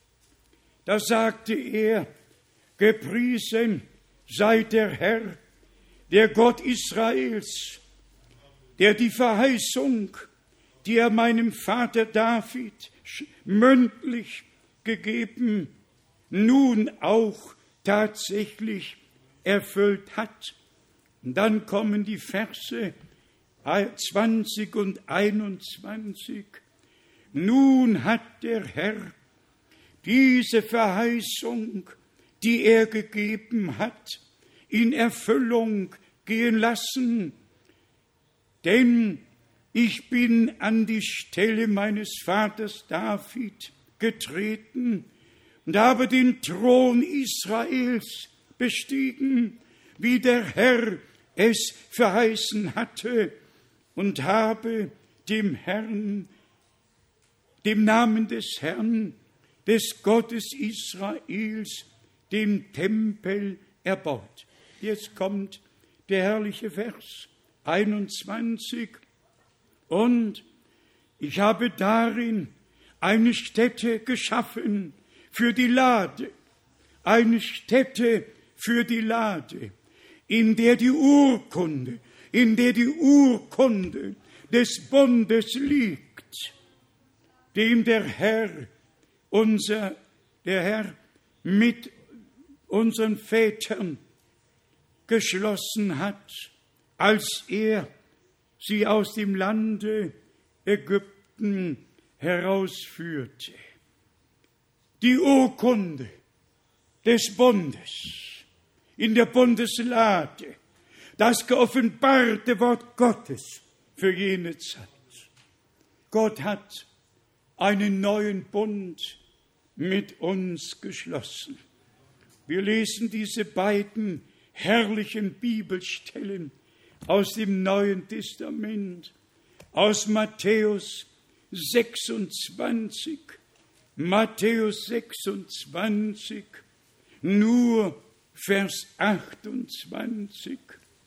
da sagte er, gepriesen sei der Herr, der Gott Israels, der die Verheißung, die er meinem Vater David mündlich gegeben, nun auch tatsächlich erfüllt hat. Und dann kommen die Verse zwanzig und einundzwanzig. Nun hat der Herr diese Verheißung, die er gegeben hat, in Erfüllung gehen lassen. Denn ich bin an die Stelle meines Vaters David getreten und habe den Thron Israels bestiegen, wie der Herr es verheißen hatte, und habe dem Herrn, dem Namen des Herrn, des Gottes Israels, den Tempel erbaut. Jetzt kommt der herrliche Vers einundzwanzig. Und ich habe darin eine Stätte geschaffen für die Lade, eine Stätte für die Lade, in der die Urkunde, in der die Urkunde des Bundes liegt, dem der Herr, unser, der Herr mit unseren Vätern geschlossen hat, als er sie aus dem Lande Ägypten herausführte. Die Urkunde des Bundes in der Bundeslade, das geoffenbarte Wort Gottes für jene Zeit. Gott hat einen neuen Bund mit uns geschlossen. Wir lesen diese beiden herrlichen Bibelstellen aus dem Neuen Testament, aus Matthäus sechsundzwanzig, Matthäus sechsundzwanzig, nur Vers achtundzwanzig.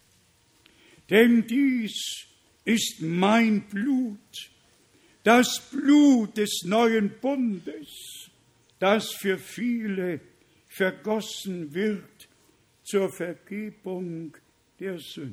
Denn dies ist mein Blut, das Blut des neuen Bundes, das für viele vergossen wird zur Vergebung der Sünden.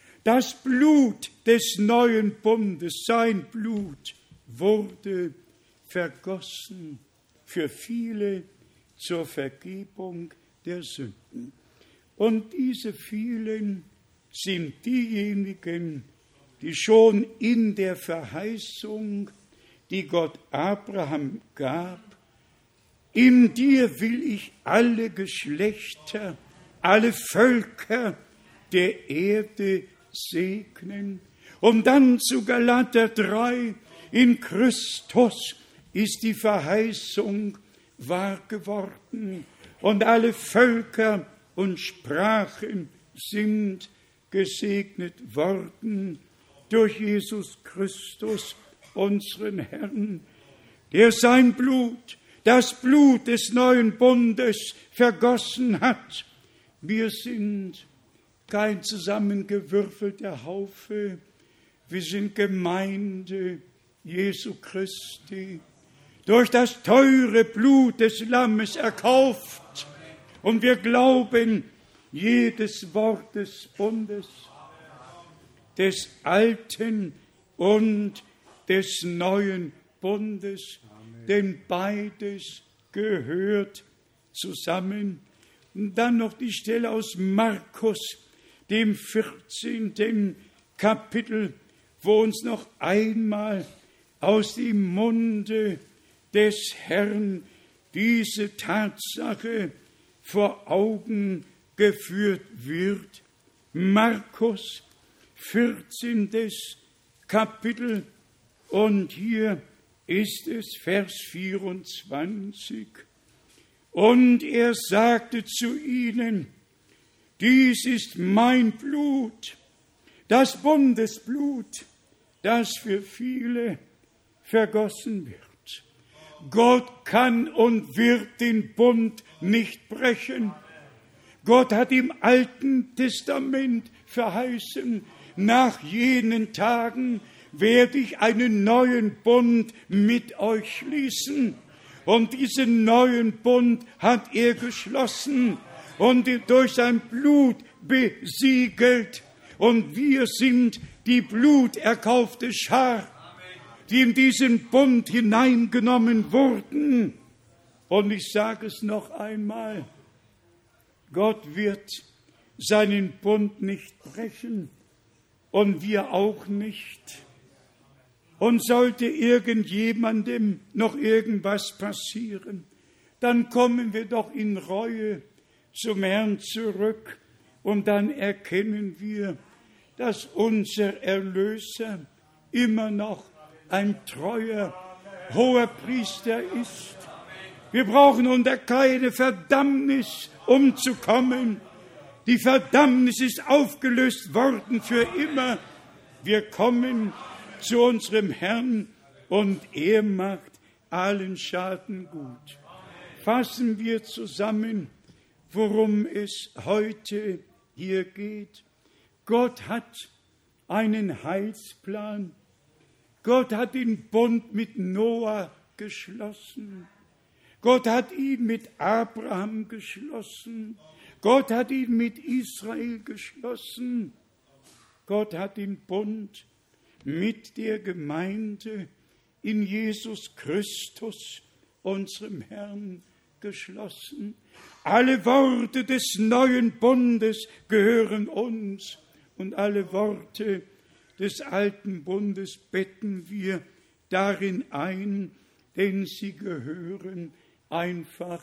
Das Blut des neuen Bundes, sein Blut, wurde vergossen für viele zur Vergebung der Sünden. Und diese vielen sind diejenigen, die schon in der Verheißung, die Gott Abraham gab, in dir will ich alle Geschlechter, alle Völker der Erde segnen. Und dann zu Galater drei, in Christus ist die Verheißung wahr geworden und alle Völker und Sprachen sind gesegnet worden durch Jesus Christus, unseren Herrn, der sein Blut, das Blut des neuen Bundes vergossen hat. Wir sind kein zusammengewürfelter Haufe, wir sind Gemeinde Jesu Christi, durch das teure Blut des Lammes erkauft. Und wir glauben jedes Wort des Bundes, des alten und des neuen Bundes, Amen. Denn beides gehört zusammen. Und dann noch die Stelle aus Markus, dem vierzehnten Kapitel, wo uns noch einmal aus dem Munde des Herrn diese Tatsache vor Augen geführt wird. Markus, vierzehntes Kapitel, und hier ist es Vers vierundzwanzig. Und er sagte zu ihnen, dies ist mein Blut, das Bundesblut, das für viele vergossen wird. Gott kann und wird den Bund nicht brechen. Gott hat im Alten Testament verheißen, nach jenen Tagen werde ich einen neuen Bund mit euch schließen. Und diesen neuen Bund hat er geschlossen und durch sein Blut besiegelt. Und wir sind die bluterkaufte Schar, die in diesen Bund hineingenommen wurden. Und ich sage es noch einmal, Gott wird seinen Bund nicht brechen und wir auch nicht. Und sollte irgendjemandem noch irgendwas passieren, dann kommen wir doch in Reue zum Herrn zurück und dann erkennen wir, dass unser Erlöser immer noch ein treuer hoher Priester ist. Wir brauchen unter keine Verdammnis umzukommen. Die Verdammnis ist aufgelöst worden für immer. Wir kommen zu unserem Herrn und er macht allen Schaden gut. Fassen wir zusammen, worum es heute hier geht. Gott hat einen Heilsplan. Gott hat den Bund mit Noah geschlossen. Gott hat ihn mit Abraham geschlossen. Gott hat ihn mit Israel geschlossen. Gott hat den Bund mit der Gemeinde in Jesus Christus, unserem Herrn, geschlossen. Alle Worte des neuen Bundes gehören uns und alle Worte des alten Bundes betten wir darin ein, denn sie gehören einfach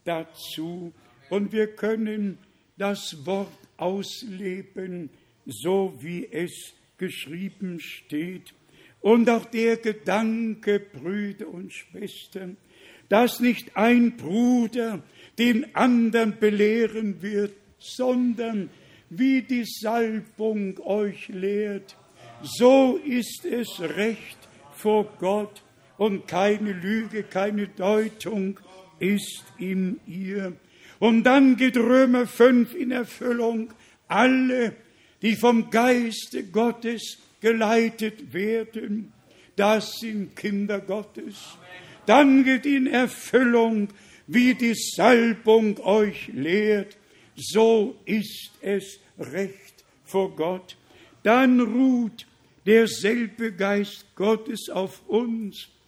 dazu. Und wir können das Wort ausleben, so wie es geschrieben steht. Und auch der Gedanke, Brüder und Schwestern, dass nicht ein Bruder den anderen belehren wird, sondern wie die Salbung euch lehrt, so ist es recht vor Gott und keine Lüge, keine Deutung ist in ihr. Und dann geht Römer fünf in Erfüllung. Alle, die vom Geiste Gottes geleitet werden, das sind Kinder Gottes. Dann geht in Erfüllung, wie die Salbung euch lehrt, so ist es recht vor Gott. Dann ruht derselbe Geist Gottes auf uns,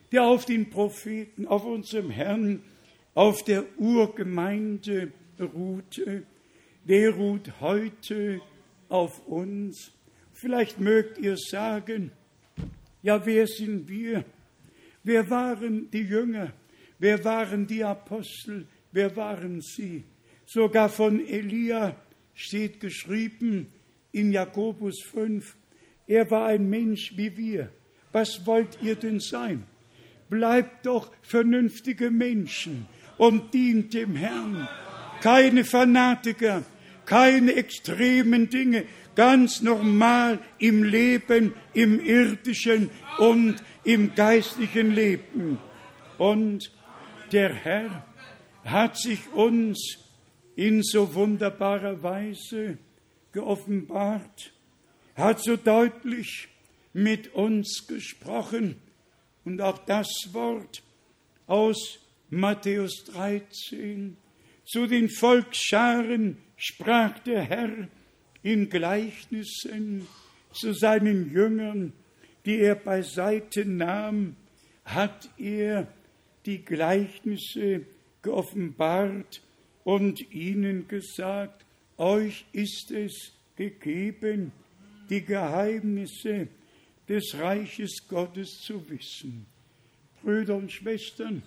der auf den Propheten, auf unserem Herrn, auf der Urgemeinde ruhte, der ruht heute auf uns. Vielleicht mögt ihr sagen, ja, wer sind wir? Wer waren die Jünger? Wer waren die Apostel? Wer waren sie? Sogar von Elia steht geschrieben in Jakobus fünf, er war ein Mensch wie wir. Was wollt ihr denn sein? Bleibt doch vernünftige Menschen und dient dem Herrn. Keine Fanatiker, keine extremen Dinge, ganz normal im Leben, im irdischen und im geistlichen Leben. Und der Herr hat sich uns in so wunderbarer Weise geoffenbart, hat so deutlich mit uns gesprochen. Und auch das Wort aus Matthäus dreizehn, zu den Volksscharen sprach der Herr in Gleichnissen zu seinen Jüngern, die er beiseite nahm, hat er die Gleichnisse geoffenbart und ihnen gesagt, euch ist es gegeben, die Geheimnisse des Reiches Gottes zu wissen. Brüder und Schwestern,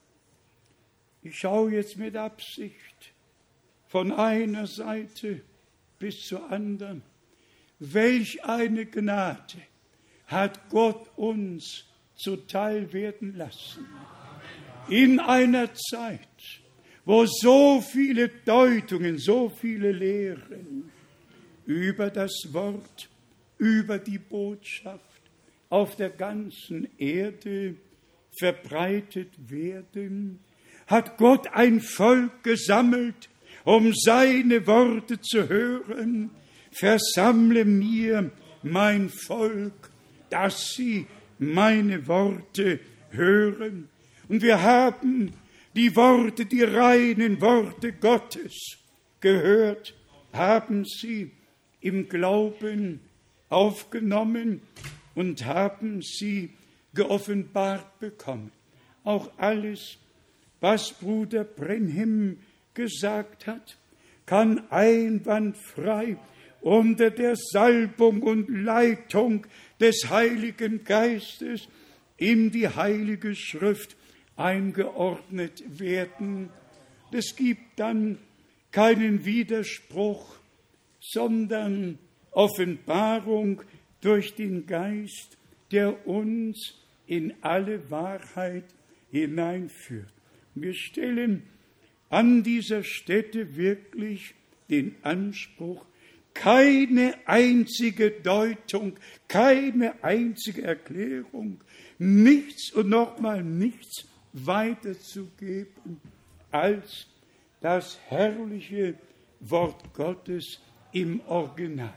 ich schaue jetzt mit Absicht von einer Seite bis zur anderen. Welch eine Gnade hat Gott uns zuteil werden lassen. In einer Zeit, wo so viele Deutungen, so viele Lehren über das Wort, über die Botschaft auf der ganzen Erde verbreitet werden, hat Gott ein Volk gesammelt, um seine Worte zu hören. Versammle mir mein Volk, dass sie meine Worte hören. Und wir haben die Worte, die reinen Worte Gottes gehört, haben sie im Glauben aufgenommen und haben sie geoffenbart bekommen. Auch alles, was Bruder Brenhem gesagt hat, kann einwandfrei unter der Salbung und Leitung des Heiligen Geistes in die Heilige Schrift eingeordnet werden. Es gibt dann keinen Widerspruch, sondern Offenbarung durch den Geist, der uns in alle Wahrheit hineinführt. Wir stellen an dieser Stätte wirklich den Anspruch, keine einzige Deutung, keine einzige Erklärung, nichts und nochmal nichts weiterzugeben als das herrliche Wort Gottes im Original.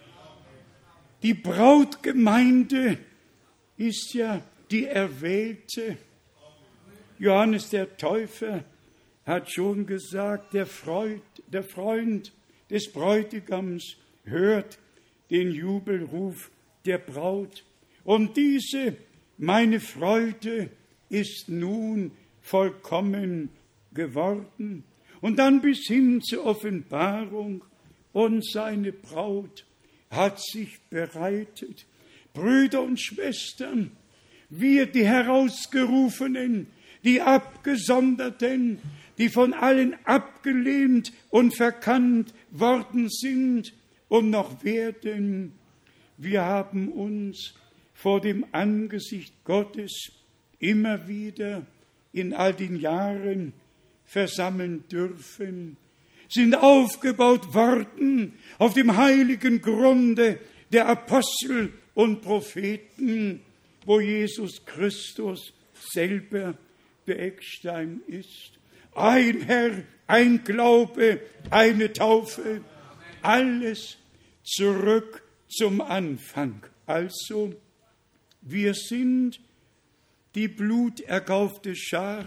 Die Brautgemeinde ist ja die erwählte. Johannes der Täufer hat schon gesagt, der Freund, der Freund des Bräutigams hört den Jubelruf der Braut. Und diese, meine Freude, ist nun vollkommen geworden. Und dann bis hin zur Offenbarung, und seine Braut hat sich bereitet. Brüder und Schwestern, wir, die Herausgerufenen, die Abgesonderten, die von allen abgelehnt und verkannt worden sind und noch werden, wir haben uns vor dem Angesicht Gottes immer wieder in all den Jahren versammeln dürfen, sind aufgebaut worden auf dem heiligen Grunde der Apostel und Propheten, wo Jesus Christus selber der Eckstein ist. Ein Herr, ein Glaube, eine Taufe, alles zurück zum Anfang. Also, wir sind die bluterkaufte Schar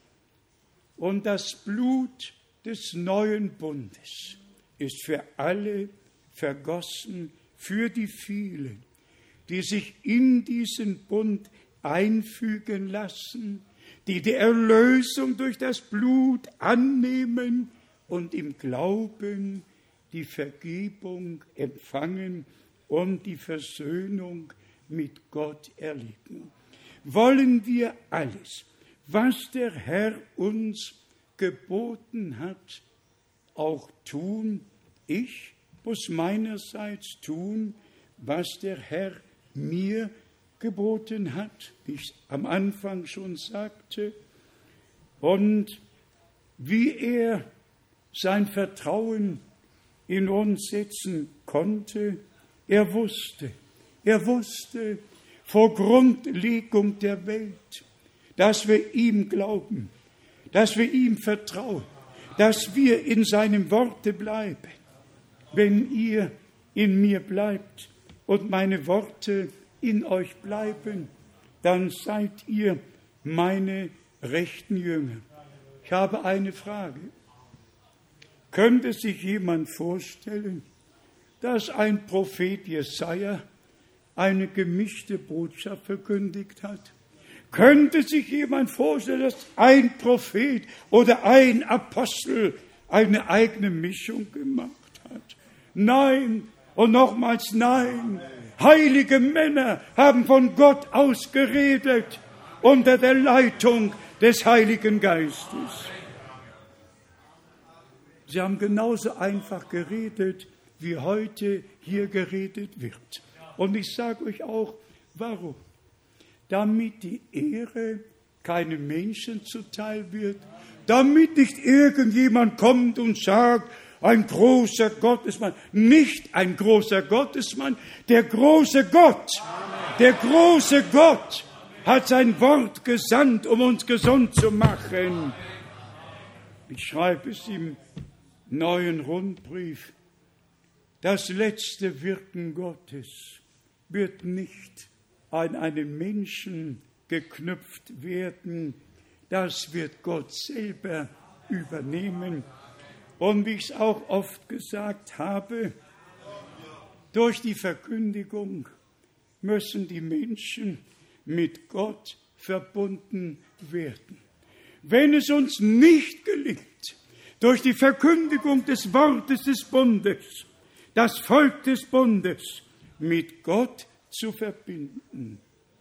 und das Blut des neuen Bundes ist für alle vergossen, für die vielen, die sich in diesen Bund einfügen lassen, die die Erlösung durch das Blut annehmen und im Glauben die Vergebung empfangen und die Versöhnung mit Gott erleben. Wollen wir alles, was der Herr uns geboten hat, auch tun? Ich muss meinerseits tun, was der Herr mir geboten hat, wie ich am Anfang schon sagte, und wie er sein Vertrauen in uns setzen konnte. Er wusste, er wusste vor Grundlegung der Welt, dass wir ihm glauben, dass wir ihm vertrauen, dass wir in seinem Worte bleiben. Wenn ihr in mir bleibt und meine Worte in euch bleiben, dann seid ihr meine rechten Jünger. Ich habe eine Frage. Könnte sich jemand vorstellen, dass ein Prophet Jesaja eine gemischte Botschaft verkündigt hat? Könnte sich jemand vorstellen, dass ein Prophet oder ein Apostel eine eigene Mischung gemacht hat? Nein und nochmals nein. Heilige Männer haben von Gott aus geredet unter der Leitung des Heiligen Geistes. Sie haben genauso einfach geredet, wie heute hier geredet wird. Und ich sage euch auch, warum? Damit die Ehre keinem Menschen zuteil wird, damit nicht irgendjemand kommt und sagt, ein großer Gottesmann. Nicht ein großer Gottesmann, der große Gott, der große Gott hat sein Wort gesandt, um uns gesund zu machen. Ich schreibe es im neuen Rundbrief. Das letzte Wirken Gottes wird nicht an einen Menschen geknüpft werden. Das wird Gott selber übernehmen. Und wie ich es auch oft gesagt habe, durch die Verkündigung müssen die Menschen mit Gott verbunden werden. Wenn es uns nicht gelingt, durch die Verkündigung des Wortes des Bundes, das Volk des Bundes mit Gott zu verbinden,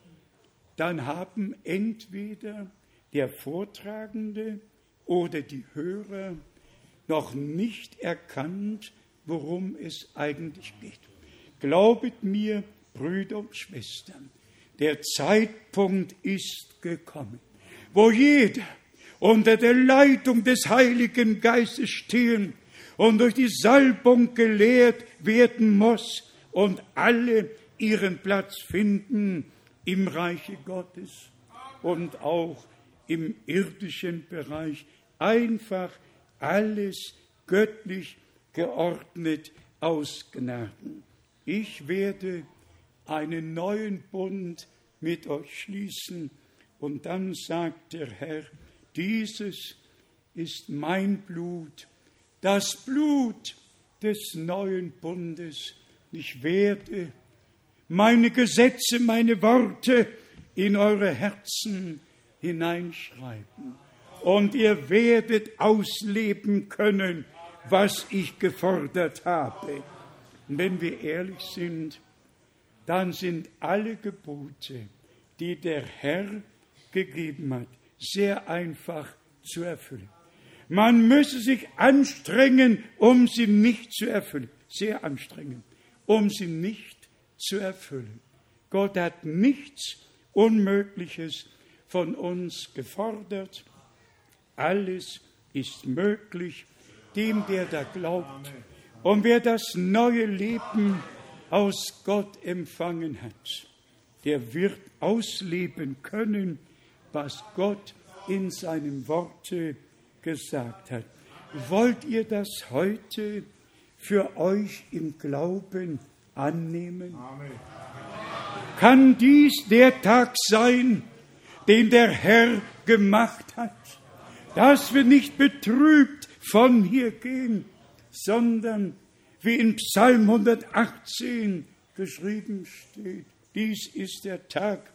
dann haben entweder der Vortragende oder die Hörer noch nicht erkannt, worum es eigentlich geht. Glaubet mir, Brüder und Schwestern, der Zeitpunkt ist gekommen, wo jeder unter der Leitung des Heiligen Geistes stehen und durch die Salbung gelehrt werden muss und alle ihren Platz finden im Reiche Gottes und auch im irdischen Bereich. Einfach alles göttlich geordnet aus Gnaden. Ich werde einen neuen Bund mit euch schließen und dann sagt der Herr, dieses ist mein Blut, das Blut des neuen Bundes. Ich werde meine Gesetze, meine Worte in eure Herzen hineinschreiben. Und ihr werdet ausleben können, was ich gefordert habe. Und wenn wir ehrlich sind, dann sind alle Gebote, die der Herr gegeben hat, sehr einfach zu erfüllen. Man müsse sich anstrengen, um sie nicht zu erfüllen. Sehr anstrengen, um sie nicht zu erfüllen. Gott hat nichts Unmögliches von uns gefordert. Alles ist möglich, dem, der da glaubt. Und wer das neue Leben aus Gott empfangen hat, der wird ausleben können, was Gott in seinem Worte gesagt hat. Wollt ihr das heute für euch im Glauben annehmen? Amen. Kann dies der Tag sein, den der Herr gemacht hat, dass wir nicht betrübt von hier gehen, sondern wie in Psalm hundertachtzehn geschrieben steht, dies ist der Tag,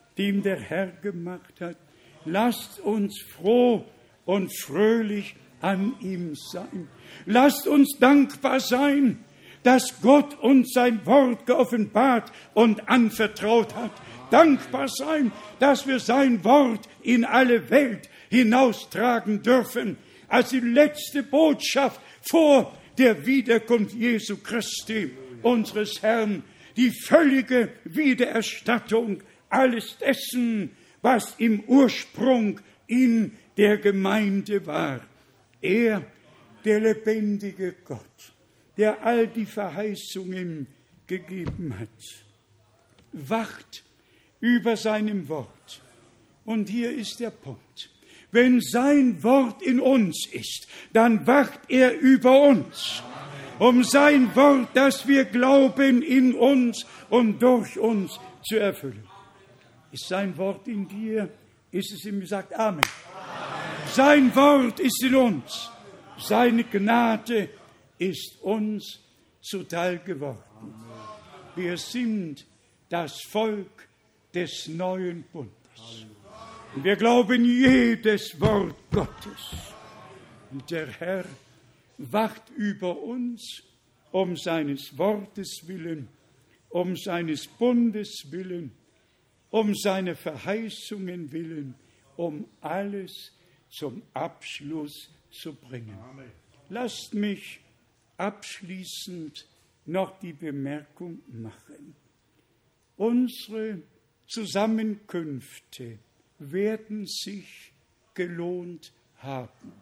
die ihm der Herr gemacht hat. Lasst uns froh und fröhlich an ihm sein. Lasst uns dankbar sein, dass Gott uns sein Wort geoffenbart und anvertraut hat. Dankbar sein, dass wir sein Wort in alle Welt hinaustragen dürfen, als die letzte Botschaft vor der Wiederkunft Jesu Christi, unseres Herrn, die völlige Wiedererstattung alles dessen, was im Ursprung in der Gemeinde war. Er, der lebendige Gott, der all die Verheißungen gegeben hat, wacht über seinem Wort. Und hier ist der Punkt. Wenn sein Wort in uns ist, dann wacht er über uns, um sein Wort, das wir glauben, in uns und durch uns zu erfüllen. Ist sein Wort in dir? Ist es ihm gesagt? Amen. Amen. Sein Wort ist in uns. Seine Gnade ist uns zuteil geworden. Amen. Wir sind das Volk des neuen Bundes. Und wir glauben jedes Wort Gottes. Und der Herr wacht über uns um seines Wortes willen, um seines Bundes willen, um seine Verheißungen willen, um alles zum Abschluss zu bringen. Amen. Lasst mich abschließend noch die Bemerkung machen. Unsere Zusammenkünfte werden sich gelohnt haben.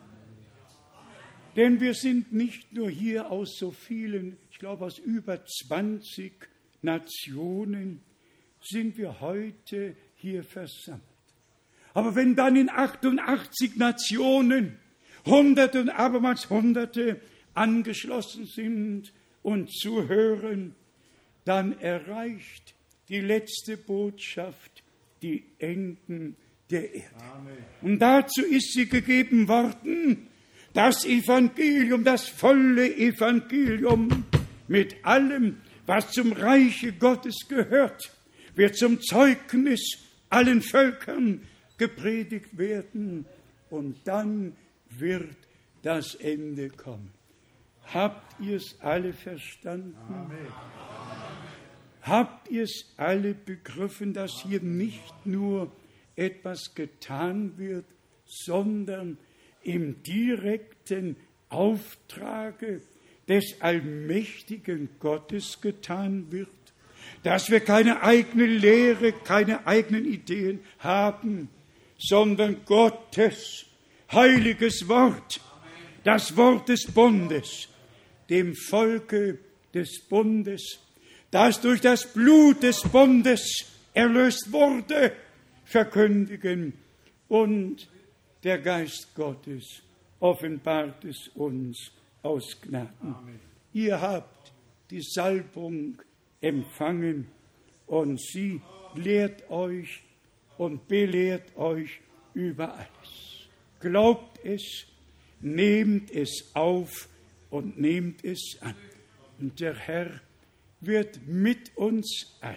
Denn wir sind nicht nur hier aus so vielen, ich glaube aus über zwanzig Nationen, sind wir heute hier versammelt. Aber wenn dann in achtundachtzig Nationen Hunderte und abermals Hunderte angeschlossen sind und zuhören, dann erreicht die letzte Botschaft die Enden der Erde. Amen. Und dazu ist sie gegeben worden, das Evangelium, das volle Evangelium mit allem, was zum Reiche Gottes gehört, wird zum Zeugnis allen Völkern gepredigt werden und dann wird das Ende kommen. Habt ihr es alle verstanden? Amen. Habt ihr es alle begriffen, dass hier nicht nur etwas getan wird, sondern im direkten Auftrage des allmächtigen Gottes getan wird? Dass wir keine eigene Lehre, keine eigenen Ideen haben, sondern Gottes heiliges Wort, das Wort des Bundes, dem Volke des Bundes, das durch das Blut des Bundes erlöst wurde, verkündigen. Und der Geist Gottes offenbart es uns aus Gnaden. Amen. Ihr habt die Salbung empfangen und sie lehrt euch und belehrt euch über alles. Glaubt es, nehmt es auf und nehmt es an. Und der Herr wird mit uns allen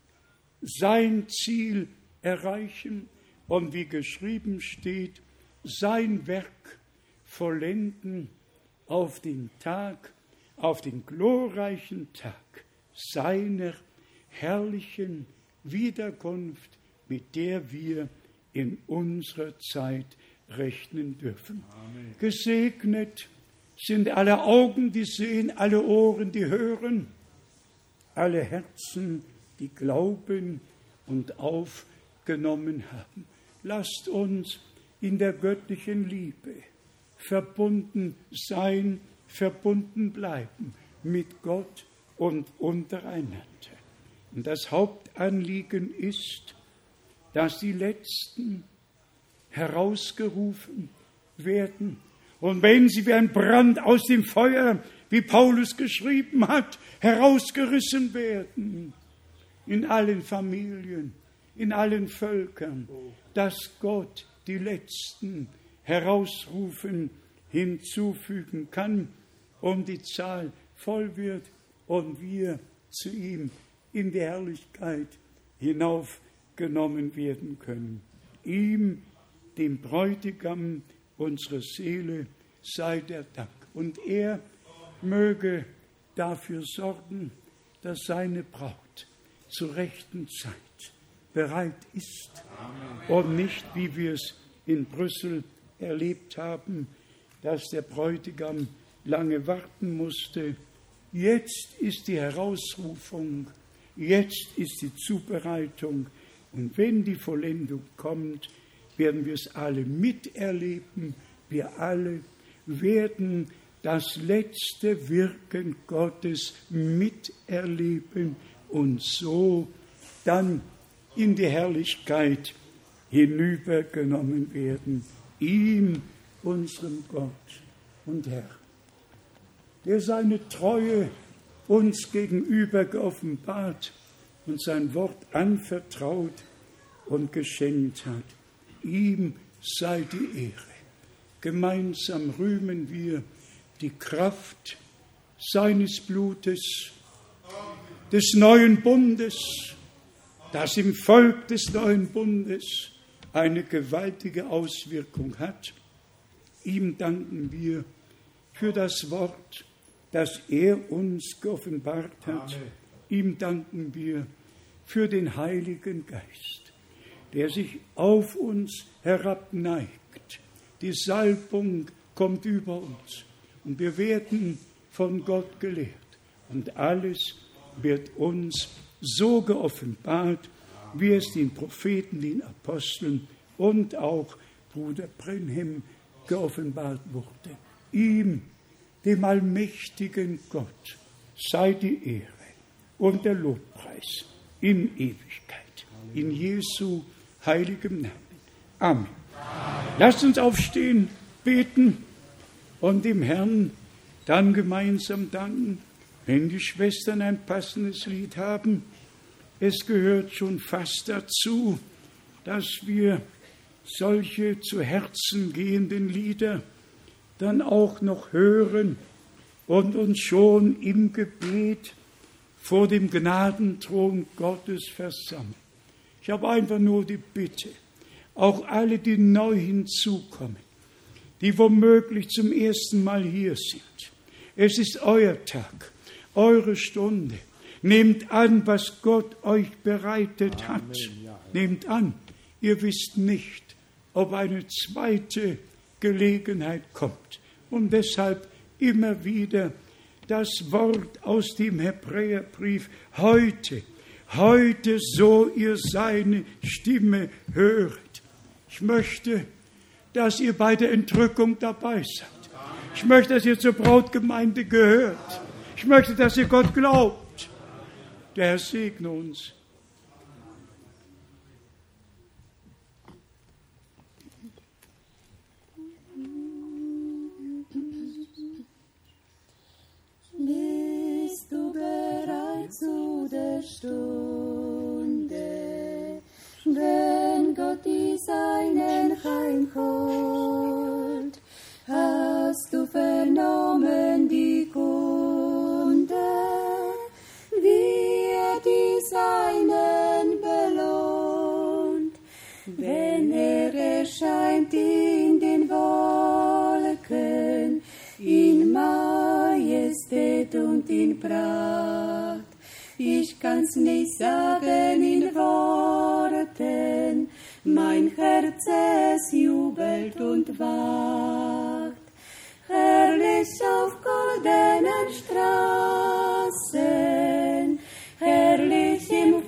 sein Ziel erreichen und wie geschrieben steht, sein Werk vollenden auf den Tag, auf den glorreichen Tag seiner herrlichen Wiederkunft, mit der wir in unserer Zeit rechnen dürfen. Amen. Gesegnet sind alle Augen, die sehen, alle Ohren, die hören, alle Herzen, die glauben und aufgenommen haben. Lasst uns in der göttlichen Liebe verbunden sein, verbunden bleiben mit Gott und untereinander. Und das Hauptanliegen ist, dass die Letzten herausgerufen werden. Und wenn sie wie ein Brand aus dem Feuer, wie Paulus geschrieben hat, herausgerissen werden, in allen Familien, in allen Völkern, dass Gott die Letzten herausrufen, hinzufügen kann und die Zahl voll wird und wir zu ihm in die Herrlichkeit hinauf genommen werden können. Ihm, dem Bräutigam unserer Seele, sei der Dank. Und er möge dafür sorgen, dass seine Braut zur rechten Zeit bereit ist. Amen. Und nicht, wie wir es in Brüssel erlebt haben, dass der Bräutigam lange warten musste. Jetzt ist die Herausrufung, jetzt ist die Zubereitung. Und wenn die Vollendung kommt, werden wir es alle miterleben. Wir alle werden das letzte Wirken Gottes miterleben und so dann in die Herrlichkeit hinübergenommen werden. Ihm, unserem Gott und Herr, der seine Treue uns gegenüber geoffenbart und sein Wort anvertraut und geschenkt hat. Ihm sei die Ehre. Gemeinsam rühmen wir die Kraft seines Blutes, des neuen Bundes, das im Volk des neuen Bundes eine gewaltige Auswirkung hat. Ihm danken wir für das Wort, das er uns geoffenbart hat. Amen. Ihm danken wir für den Heiligen Geist, der sich auf uns herabneigt. Die Salbung kommt über uns und wir werden von Gott gelehrt. Und alles wird uns so geoffenbart, wie es den Propheten, den Aposteln und auch Bruder Brenhem geoffenbart wurde. Ihm, dem allmächtigen Gott, sei die Ehre und der Lobpreis in Ewigkeit. In Jesu heiligem Namen. Amen. Amen. Lasst uns aufstehen, beten und dem Herrn dann gemeinsam danken, wenn die Schwestern ein passendes Lied haben. Es gehört schon fast dazu, dass wir solche zu Herzen gehenden Lieder dann auch noch hören und uns schon im Gebet vor dem Gnadenthron Gottes versammeln. Ich habe einfach nur die Bitte, auch alle, die neu hinzukommen, die womöglich zum ersten Mal hier sind. Es ist euer Tag, eure Stunde. Nehmt an, was Gott euch bereitet hat. Amen, ja. Nehmt an, ihr wisst nicht, ob eine zweite Gelegenheit kommt. Und deshalb immer wieder das Wort aus dem Hebräerbrief, heute, heute, so ihr seine Stimme höret. Ich möchte, dass ihr bei der Entrückung dabei seid. Ich möchte, dass ihr zur Brautgemeinde gehört. Ich möchte, dass ihr Gott glaubt. Der Herr segne uns. Bist du bereit zu der Stunde, wenn Gott die Seinen heimholt? Hast du vernommen die Kunde, wie er die Seinen belohnt, wenn er erscheint in den Wolken, in Majestät und in Pracht? Ich kann's nicht sagen in Worten, mein Herz es jubelt und wacht. Herrlich auf goldenen Straßen, herrlich im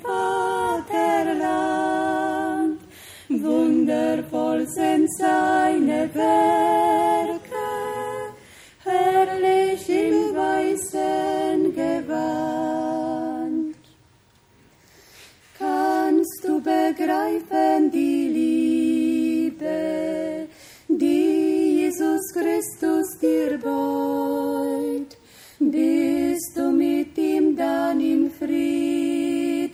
Vaterland, wundervoll sind seine Werke, herrlich im weißen Gewand. Kannst du begreifen die Liebe, die Jesus Christus dir beut? Bist du mit ihm dann im Frieden,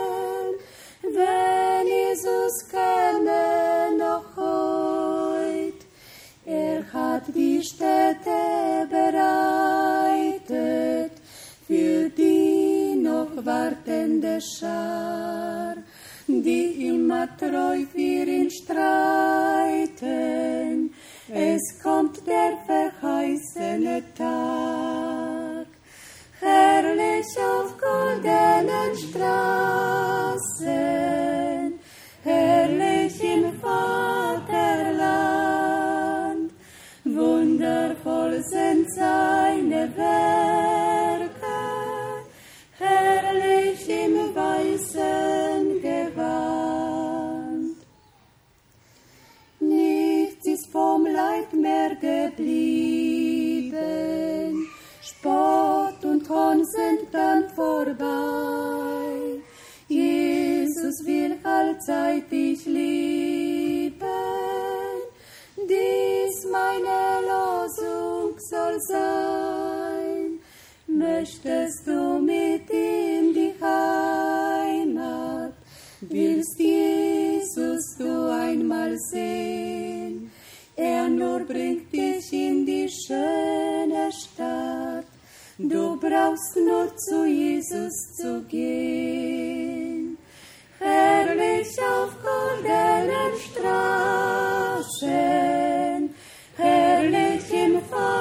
wenn Jesus käme noch heut? Er hat die Städte bereitet für die noch wartende Schar, die immer treu für ihn streiten. Es kommt der verheißene Tag. Herrlich auf goldenen Straßen, herrlich im Vaterland, wundervoll sind seine Werke, herrlich im weißen Gewand. Nichts ist vom Leid mehr geblieben, Spott und Hohn sind dann vorbei. Jesus will allzeit dich lieben, dies meine Losung soll sein. Möchtest du mit ihm die Heimat, willst Jesus du einmal sehen, er nur bringt dich in die schöne Stadt. Du brauchst nur zu Jesus zu gehen. Herrlich auf goldenen Straßen, herrlich im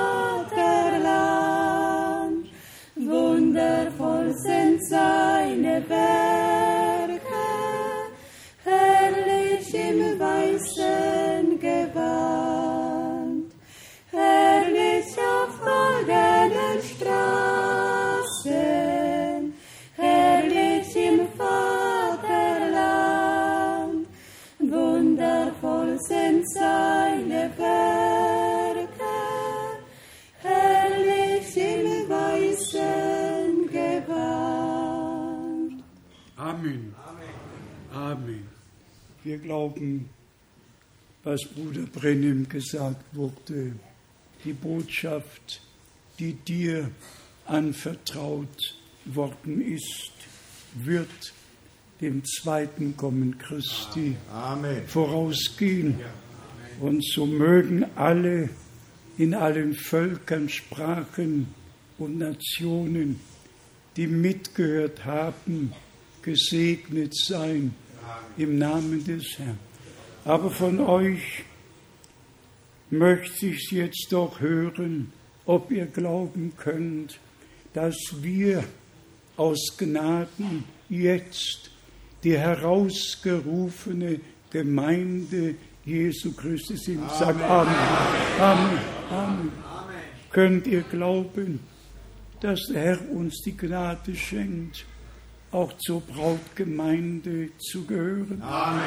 Vaterland, wundervoll sind seine Werke, herrlich im weißen Gewand, herrlich auf goldenen Straßen, herrlich im Vaterland, wundervoll sind seine Werke, herrlich im weißen Gewand. Amen. Amen. Wir glauben, was Bruder Brennim gesagt wurde, die Botschaft, die dir anvertraut worden ist, wird dem zweiten Kommen Christi Amen. Vorausgehen. Und so mögen alle in allen Völkern, Sprachen und Nationen, die mitgehört haben, gesegnet sein im Namen des Herrn. Aber von euch möchte ich jetzt doch hören, ob ihr glauben könnt, dass wir aus Gnaden jetzt die herausgerufene Gemeinde Jesu Christi sind. Sag Amen. Amen. Amen. Amen. Könnt ihr glauben, dass der Herr uns die Gnade schenkt, auch zur Brautgemeinde zu gehören? Amen.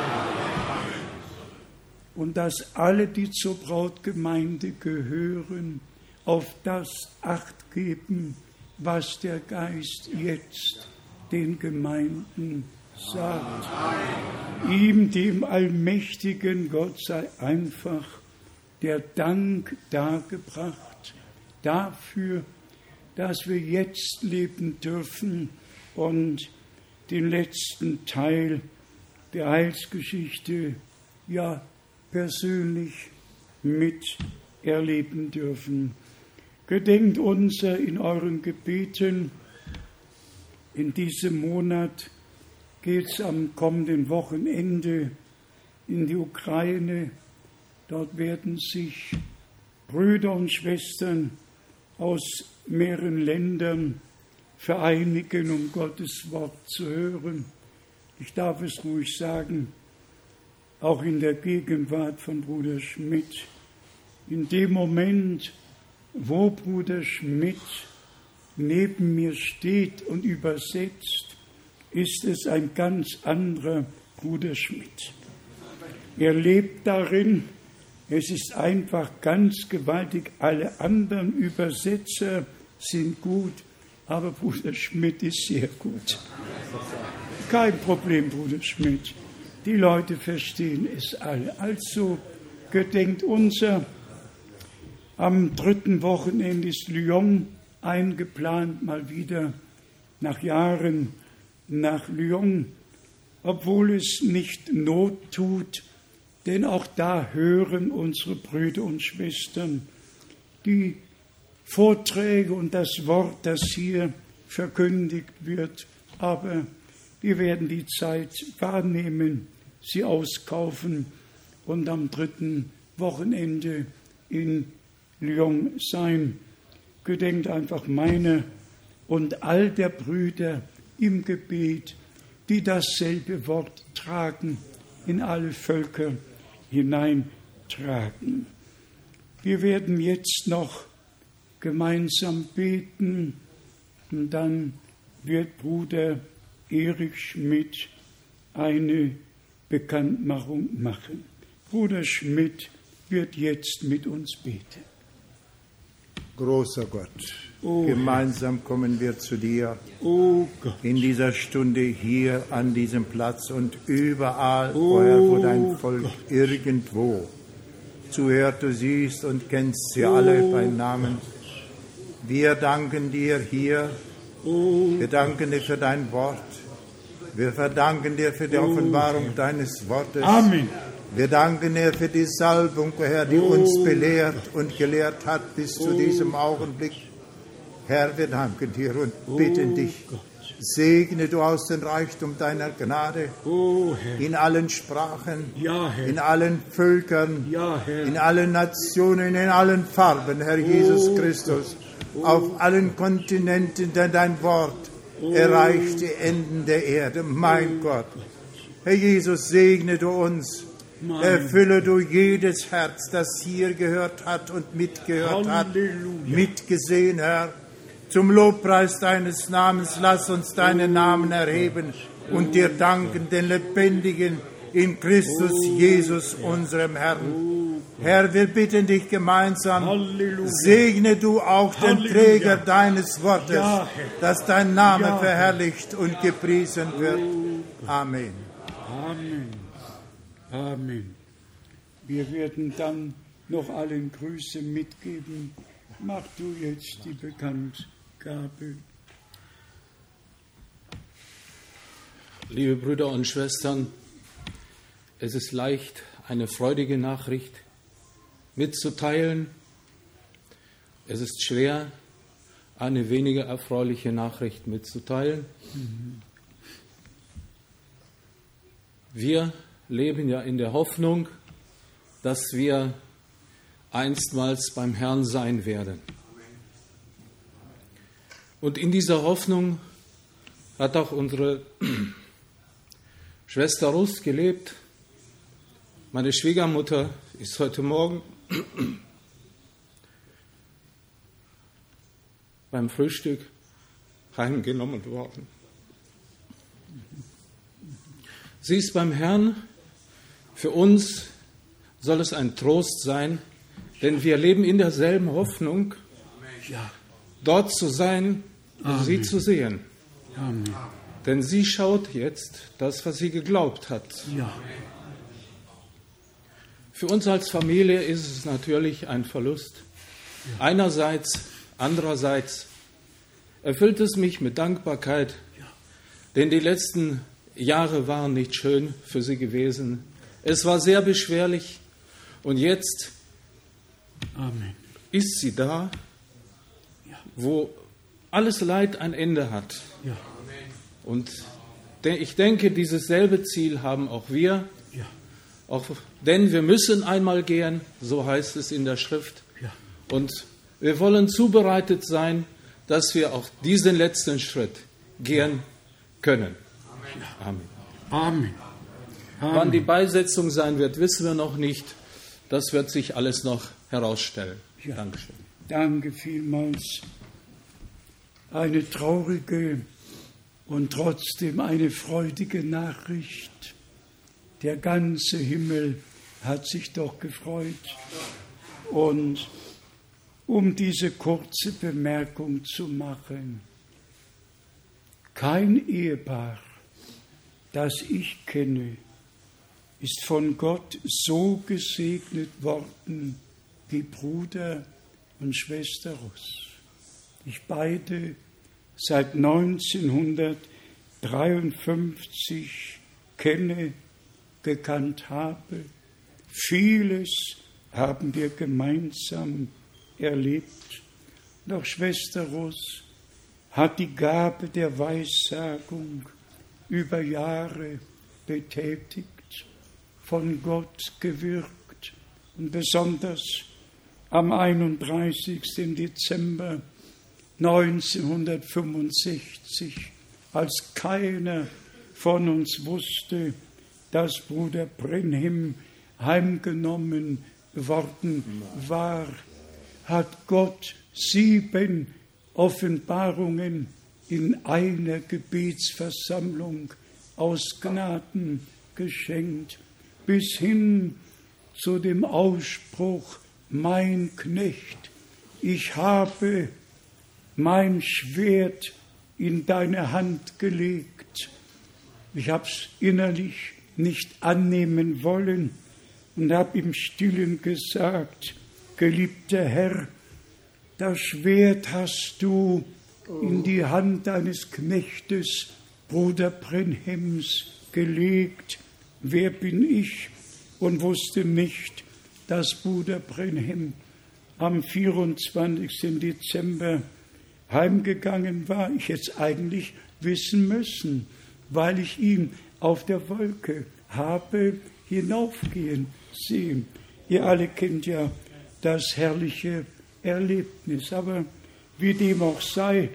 Und dass alle, die zur Brautgemeinde gehören, auf das Acht geben, was der Geist jetzt den Gemeinden sagt. Amen. Ihm, dem allmächtigen Gott, sei einfach der Dank dargebracht dafür, dass wir jetzt leben dürfen und den letzten Teil der Heilsgeschichte ja persönlich miterleben dürfen. Gedenkt unser in euren Gebeten. In diesem Monat geht es am kommenden Wochenende in die Ukraine. Dort werden sich Brüder und Schwestern aus mehreren Ländern vereinigen, um Gottes Wort zu hören. Ich darf es ruhig sagen, auch in der Gegenwart von Bruder Schmidt. In dem Moment, wo Bruder Schmidt neben mir steht und übersetzt, ist es ein ganz anderer Bruder Schmidt. Er lebt darin, es ist einfach ganz gewaltig. Alle anderen Übersetzer sind gut, aber Bruder Schmidt ist sehr gut. Kein Problem, Bruder Schmidt. Die Leute verstehen es alle. Also gedenkt unser, am dritten Wochenende ist Lyon eingeplant, mal wieder nach Jahren nach Lyon, obwohl es nicht Not tut, denn auch da hören unsere Brüder und Schwestern die Vorträge und das Wort, das hier verkündigt wird. Aber wir werden die Zeit wahrnehmen, sie auskaufen und am dritten Wochenende in Lyon sein. Gedenkt einfach meiner und all der Brüder im Gebet, die dasselbe Wort tragen, in alle Völker hineintragen. Wir werden jetzt noch gemeinsam beten und dann wird Bruder Erich Schmidt eine Bekanntmachung machen. Bruder Schmidt wird jetzt mit uns beten. Großer Gott, oh, gemeinsam kommen wir zu dir oh Gott. In dieser Stunde hier an diesem Platz und überall, oh, Herr, wo dein Volk Gott. Irgendwo zuhört. Du siehst und kennst sie oh, alle bei Namen. Wir danken dir hier, oh, wir danken dir für dein Wort, wir verdanken dir für die oh, Offenbarung Herr. Deines Wortes. Amen. Wir danken dir für die Salbung, Herr, die oh, uns belehrt und gelehrt hat bis oh, zu diesem Augenblick. Herr, wir danken dir und oh, bitten dich, Gott. Segne du aus dem Reichtum deiner Gnade oh, Herr. In allen Sprachen, ja, Herr. In allen Völkern, ja, Herr. In allen Nationen, in allen Farben, Herr oh, Jesus Christus, oh, auf allen Kontinenten, denn dein Wort oh, erreicht die Enden der Erde. Mein oh, Gott, Herr Jesus, segne du uns. Mann. Erfülle du jedes Herz, das hier gehört hat und mitgehört Halleluja. Hat, mitgesehen, Herr. Zum Lobpreis deines Namens lass uns deinen Namen erheben und dir danken, den Lebendigen in Christus Jesus, unserem Herrn. Herr, wir bitten dich gemeinsam, Halleluja. Segne du auch den Halleluja. Träger deines Wortes, ja, dass dein Name ja. verherrlicht und gepriesen wird. Amen. Amen. Amen. Wir werden dann noch allen Grüße mitgeben. Mach du jetzt die Bekanntgabe. Liebe Brüder und Schwestern, es ist leicht, eine freudige Nachricht mitzuteilen. Es ist schwer, eine weniger erfreuliche Nachricht mitzuteilen. Mhm. Wir leben ja in der Hoffnung, dass wir einstmals beim Herrn sein werden. Und in dieser Hoffnung hat auch unsere Schwester Rust gelebt. Meine Schwiegermutter ist heute Morgen beim Frühstück heimgenommen worden. Sie ist beim Herrn. Für uns soll es ein Trost sein, denn wir leben in derselben Hoffnung, ja. dort zu sein und Amen. Sie zu sehen. Amen. Denn sie schaut jetzt das, was sie geglaubt hat. Ja. Für uns als Familie ist es natürlich ein Verlust. Ja. Einerseits, andererseits erfüllt es mich mit Dankbarkeit, ja. denn die letzten Jahre waren nicht schön für sie gewesen. Es war sehr beschwerlich und jetzt Amen. Ist sie da, ja. wo alles Leid ein Ende hat. Ja. Und ich denke, dieses selbe Ziel haben auch wir, ja. auch, denn wir müssen einmal gehen, so heißt es in der Schrift. Ja. Und wir wollen zubereitet sein, dass wir auch diesen letzten Schritt gehen können. Amen. Amen. Amen. Wann die Beisetzung sein wird, wissen wir noch nicht. Das wird sich alles noch herausstellen. Ja. Dankeschön. Danke vielmals. Eine traurige und trotzdem eine freudige Nachricht. Der ganze Himmel hat sich doch gefreut. Und um diese kurze Bemerkung zu machen, kein Ehepaar, das ich kenne, ist von Gott so gesegnet worden wie Bruder und Schwester Russ. Ich beide seit neunzehnhundertdreiundfünfzig kenne, gekannt habe. Vieles haben wir gemeinsam erlebt. Doch Schwester Russ hat die Gabe der Weissagung über Jahre betätigt. von Gott gewirkt. Und besonders am einunddreißigsten Dezember neunzehnhundertfünfundsechzig, als keiner von uns wusste, dass Bruder Brenhem heimgenommen worden war, hat Gott sieben Offenbarungen in einer Gebetsversammlung aus Gnaden geschenkt, bis hin zu dem Ausspruch: Mein Knecht, ich habe mein Schwert in deine Hand gelegt. Ich habe es innerlich nicht annehmen wollen und habe im Stillen gesagt: Geliebter Herr, das Schwert hast du in die Hand deines Knechtes, Bruder Brenhems, gelegt. Wer bin ich? Und wusste nicht, dass Bruder Brenhem am vierundzwanzigsten Dezember heimgegangen war. Ich hätte es eigentlich wissen müssen, weil ich ihn auf der Wolke habe hinaufgehen sehen. Ihr alle kennt ja das herrliche Erlebnis. Aber wie dem auch sei,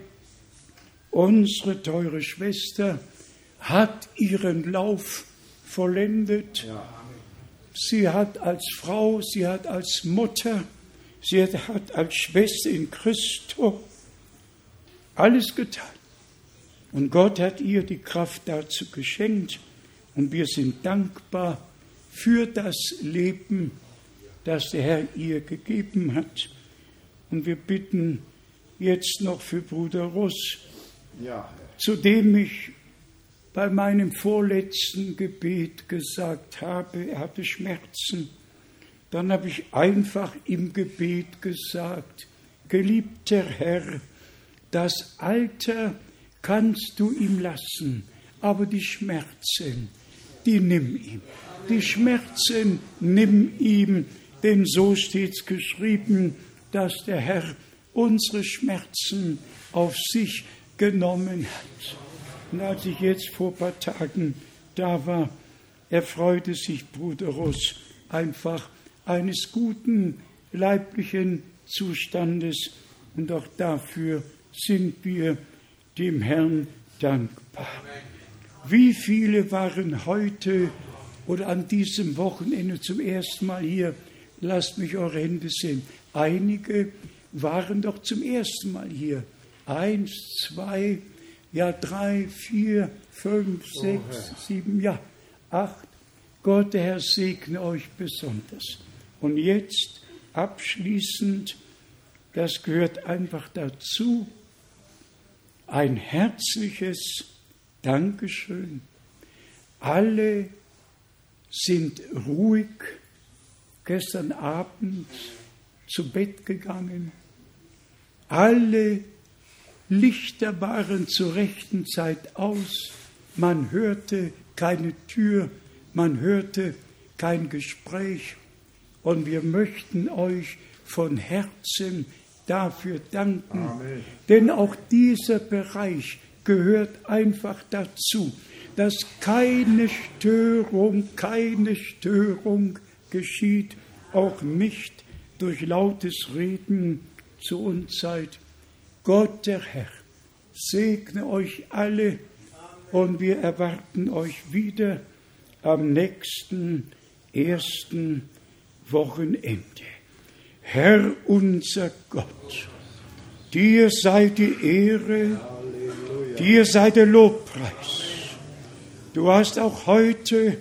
unsere teure Schwester hat ihren Lauf vollendet. Sie hat als Frau, sie hat als Mutter, sie hat als Schwester in Christo alles getan. Und Gott hat ihr die Kraft dazu geschenkt. Und wir sind dankbar für das Leben, das der Herr ihr gegeben hat. Und wir bitten jetzt noch für Bruder Russ, ja, zu dem ich bei meinem vorletzten Gebet gesagt habe, er hatte Schmerzen. Dann habe ich einfach im Gebet gesagt: Geliebter Herr, das Alter kannst du ihm lassen, aber die Schmerzen, die nimm ihm. Die Schmerzen nimm ihm, denn so steht's geschrieben, dass der Herr unsere Schmerzen auf sich genommen hat. Und als ich jetzt vor ein paar Tagen da war, erfreute sich Bruder Russ einfach eines guten leiblichen Zustandes. Und auch dafür sind wir dem Herrn dankbar. Wie viele waren heute oder an diesem Wochenende zum ersten Mal hier? Lasst mich eure Hände sehen. Einige waren doch zum ersten Mal hier. Eins, zwei, ja drei, vier, fünf, sechs, sieben, ja acht. Gott, der Herr, segne euch besonders. Und jetzt abschließend, das gehört einfach dazu, ein herzliches Dankeschön. Alle sind ruhig gestern Abend zu Bett gegangen. Alle Lichter waren zur rechten Zeit aus. Man hörte keine Tür, man hörte kein Gespräch. Und wir möchten euch von Herzen dafür danken. Amen. Denn auch dieser Bereich gehört einfach dazu, dass keine Störung, keine Störung geschieht, auch nicht durch lautes Reden zur Unzeit. Gott, der Herr, segne euch alle und wir erwarten euch wieder am nächsten ersten Wochenende. Herr unser Gott, dir sei die Ehre, dir sei der Lobpreis. Du hast auch heute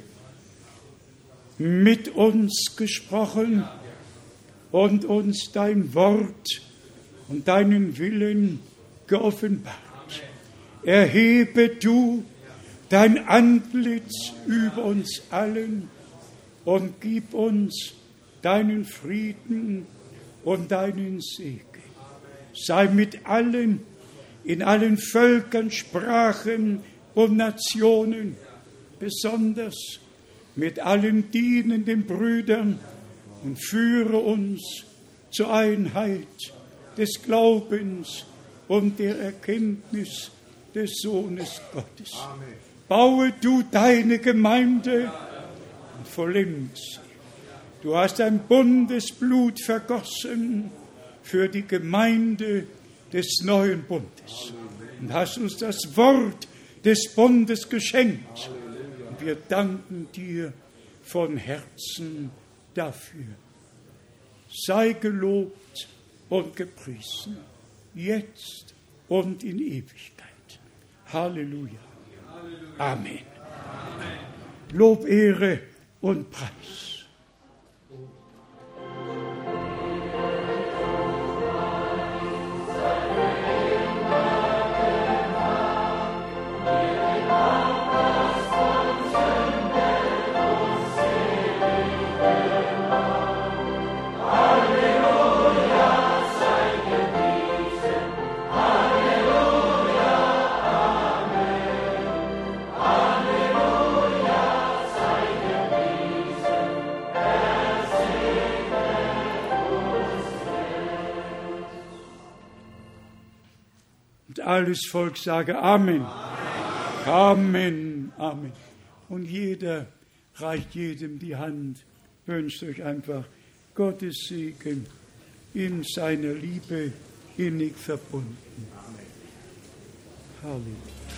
mit uns gesprochen und uns dein Wort und deinen Willen geoffenbart. Erhebe du dein Antlitz über uns allen und gib uns deinen Frieden und deinen Segen. Sei mit allen, in allen Völkern, Sprachen und Nationen, besonders mit allen dienenden Brüdern, und führe uns zur Einheit des Glaubens und der Erkenntnis des Sohnes Gottes. Amen. Baue du deine Gemeinde und vollendet sie. Du hast dein Bundesblut vergossen für die Gemeinde des neuen Bundes und hast uns das Wort des Bundes geschenkt. Und wir danken dir von Herzen dafür. Sei gelobt und gepriesen, jetzt und in Ewigkeit. Halleluja. Amen. Lob, Ehre und Preis. Alles Volk sage Amen. Amen. Amen. Amen. Und jeder reicht jedem die Hand, wünscht euch einfach Gottes Segen in seiner Liebe innig verbunden. Amen. Halleluja.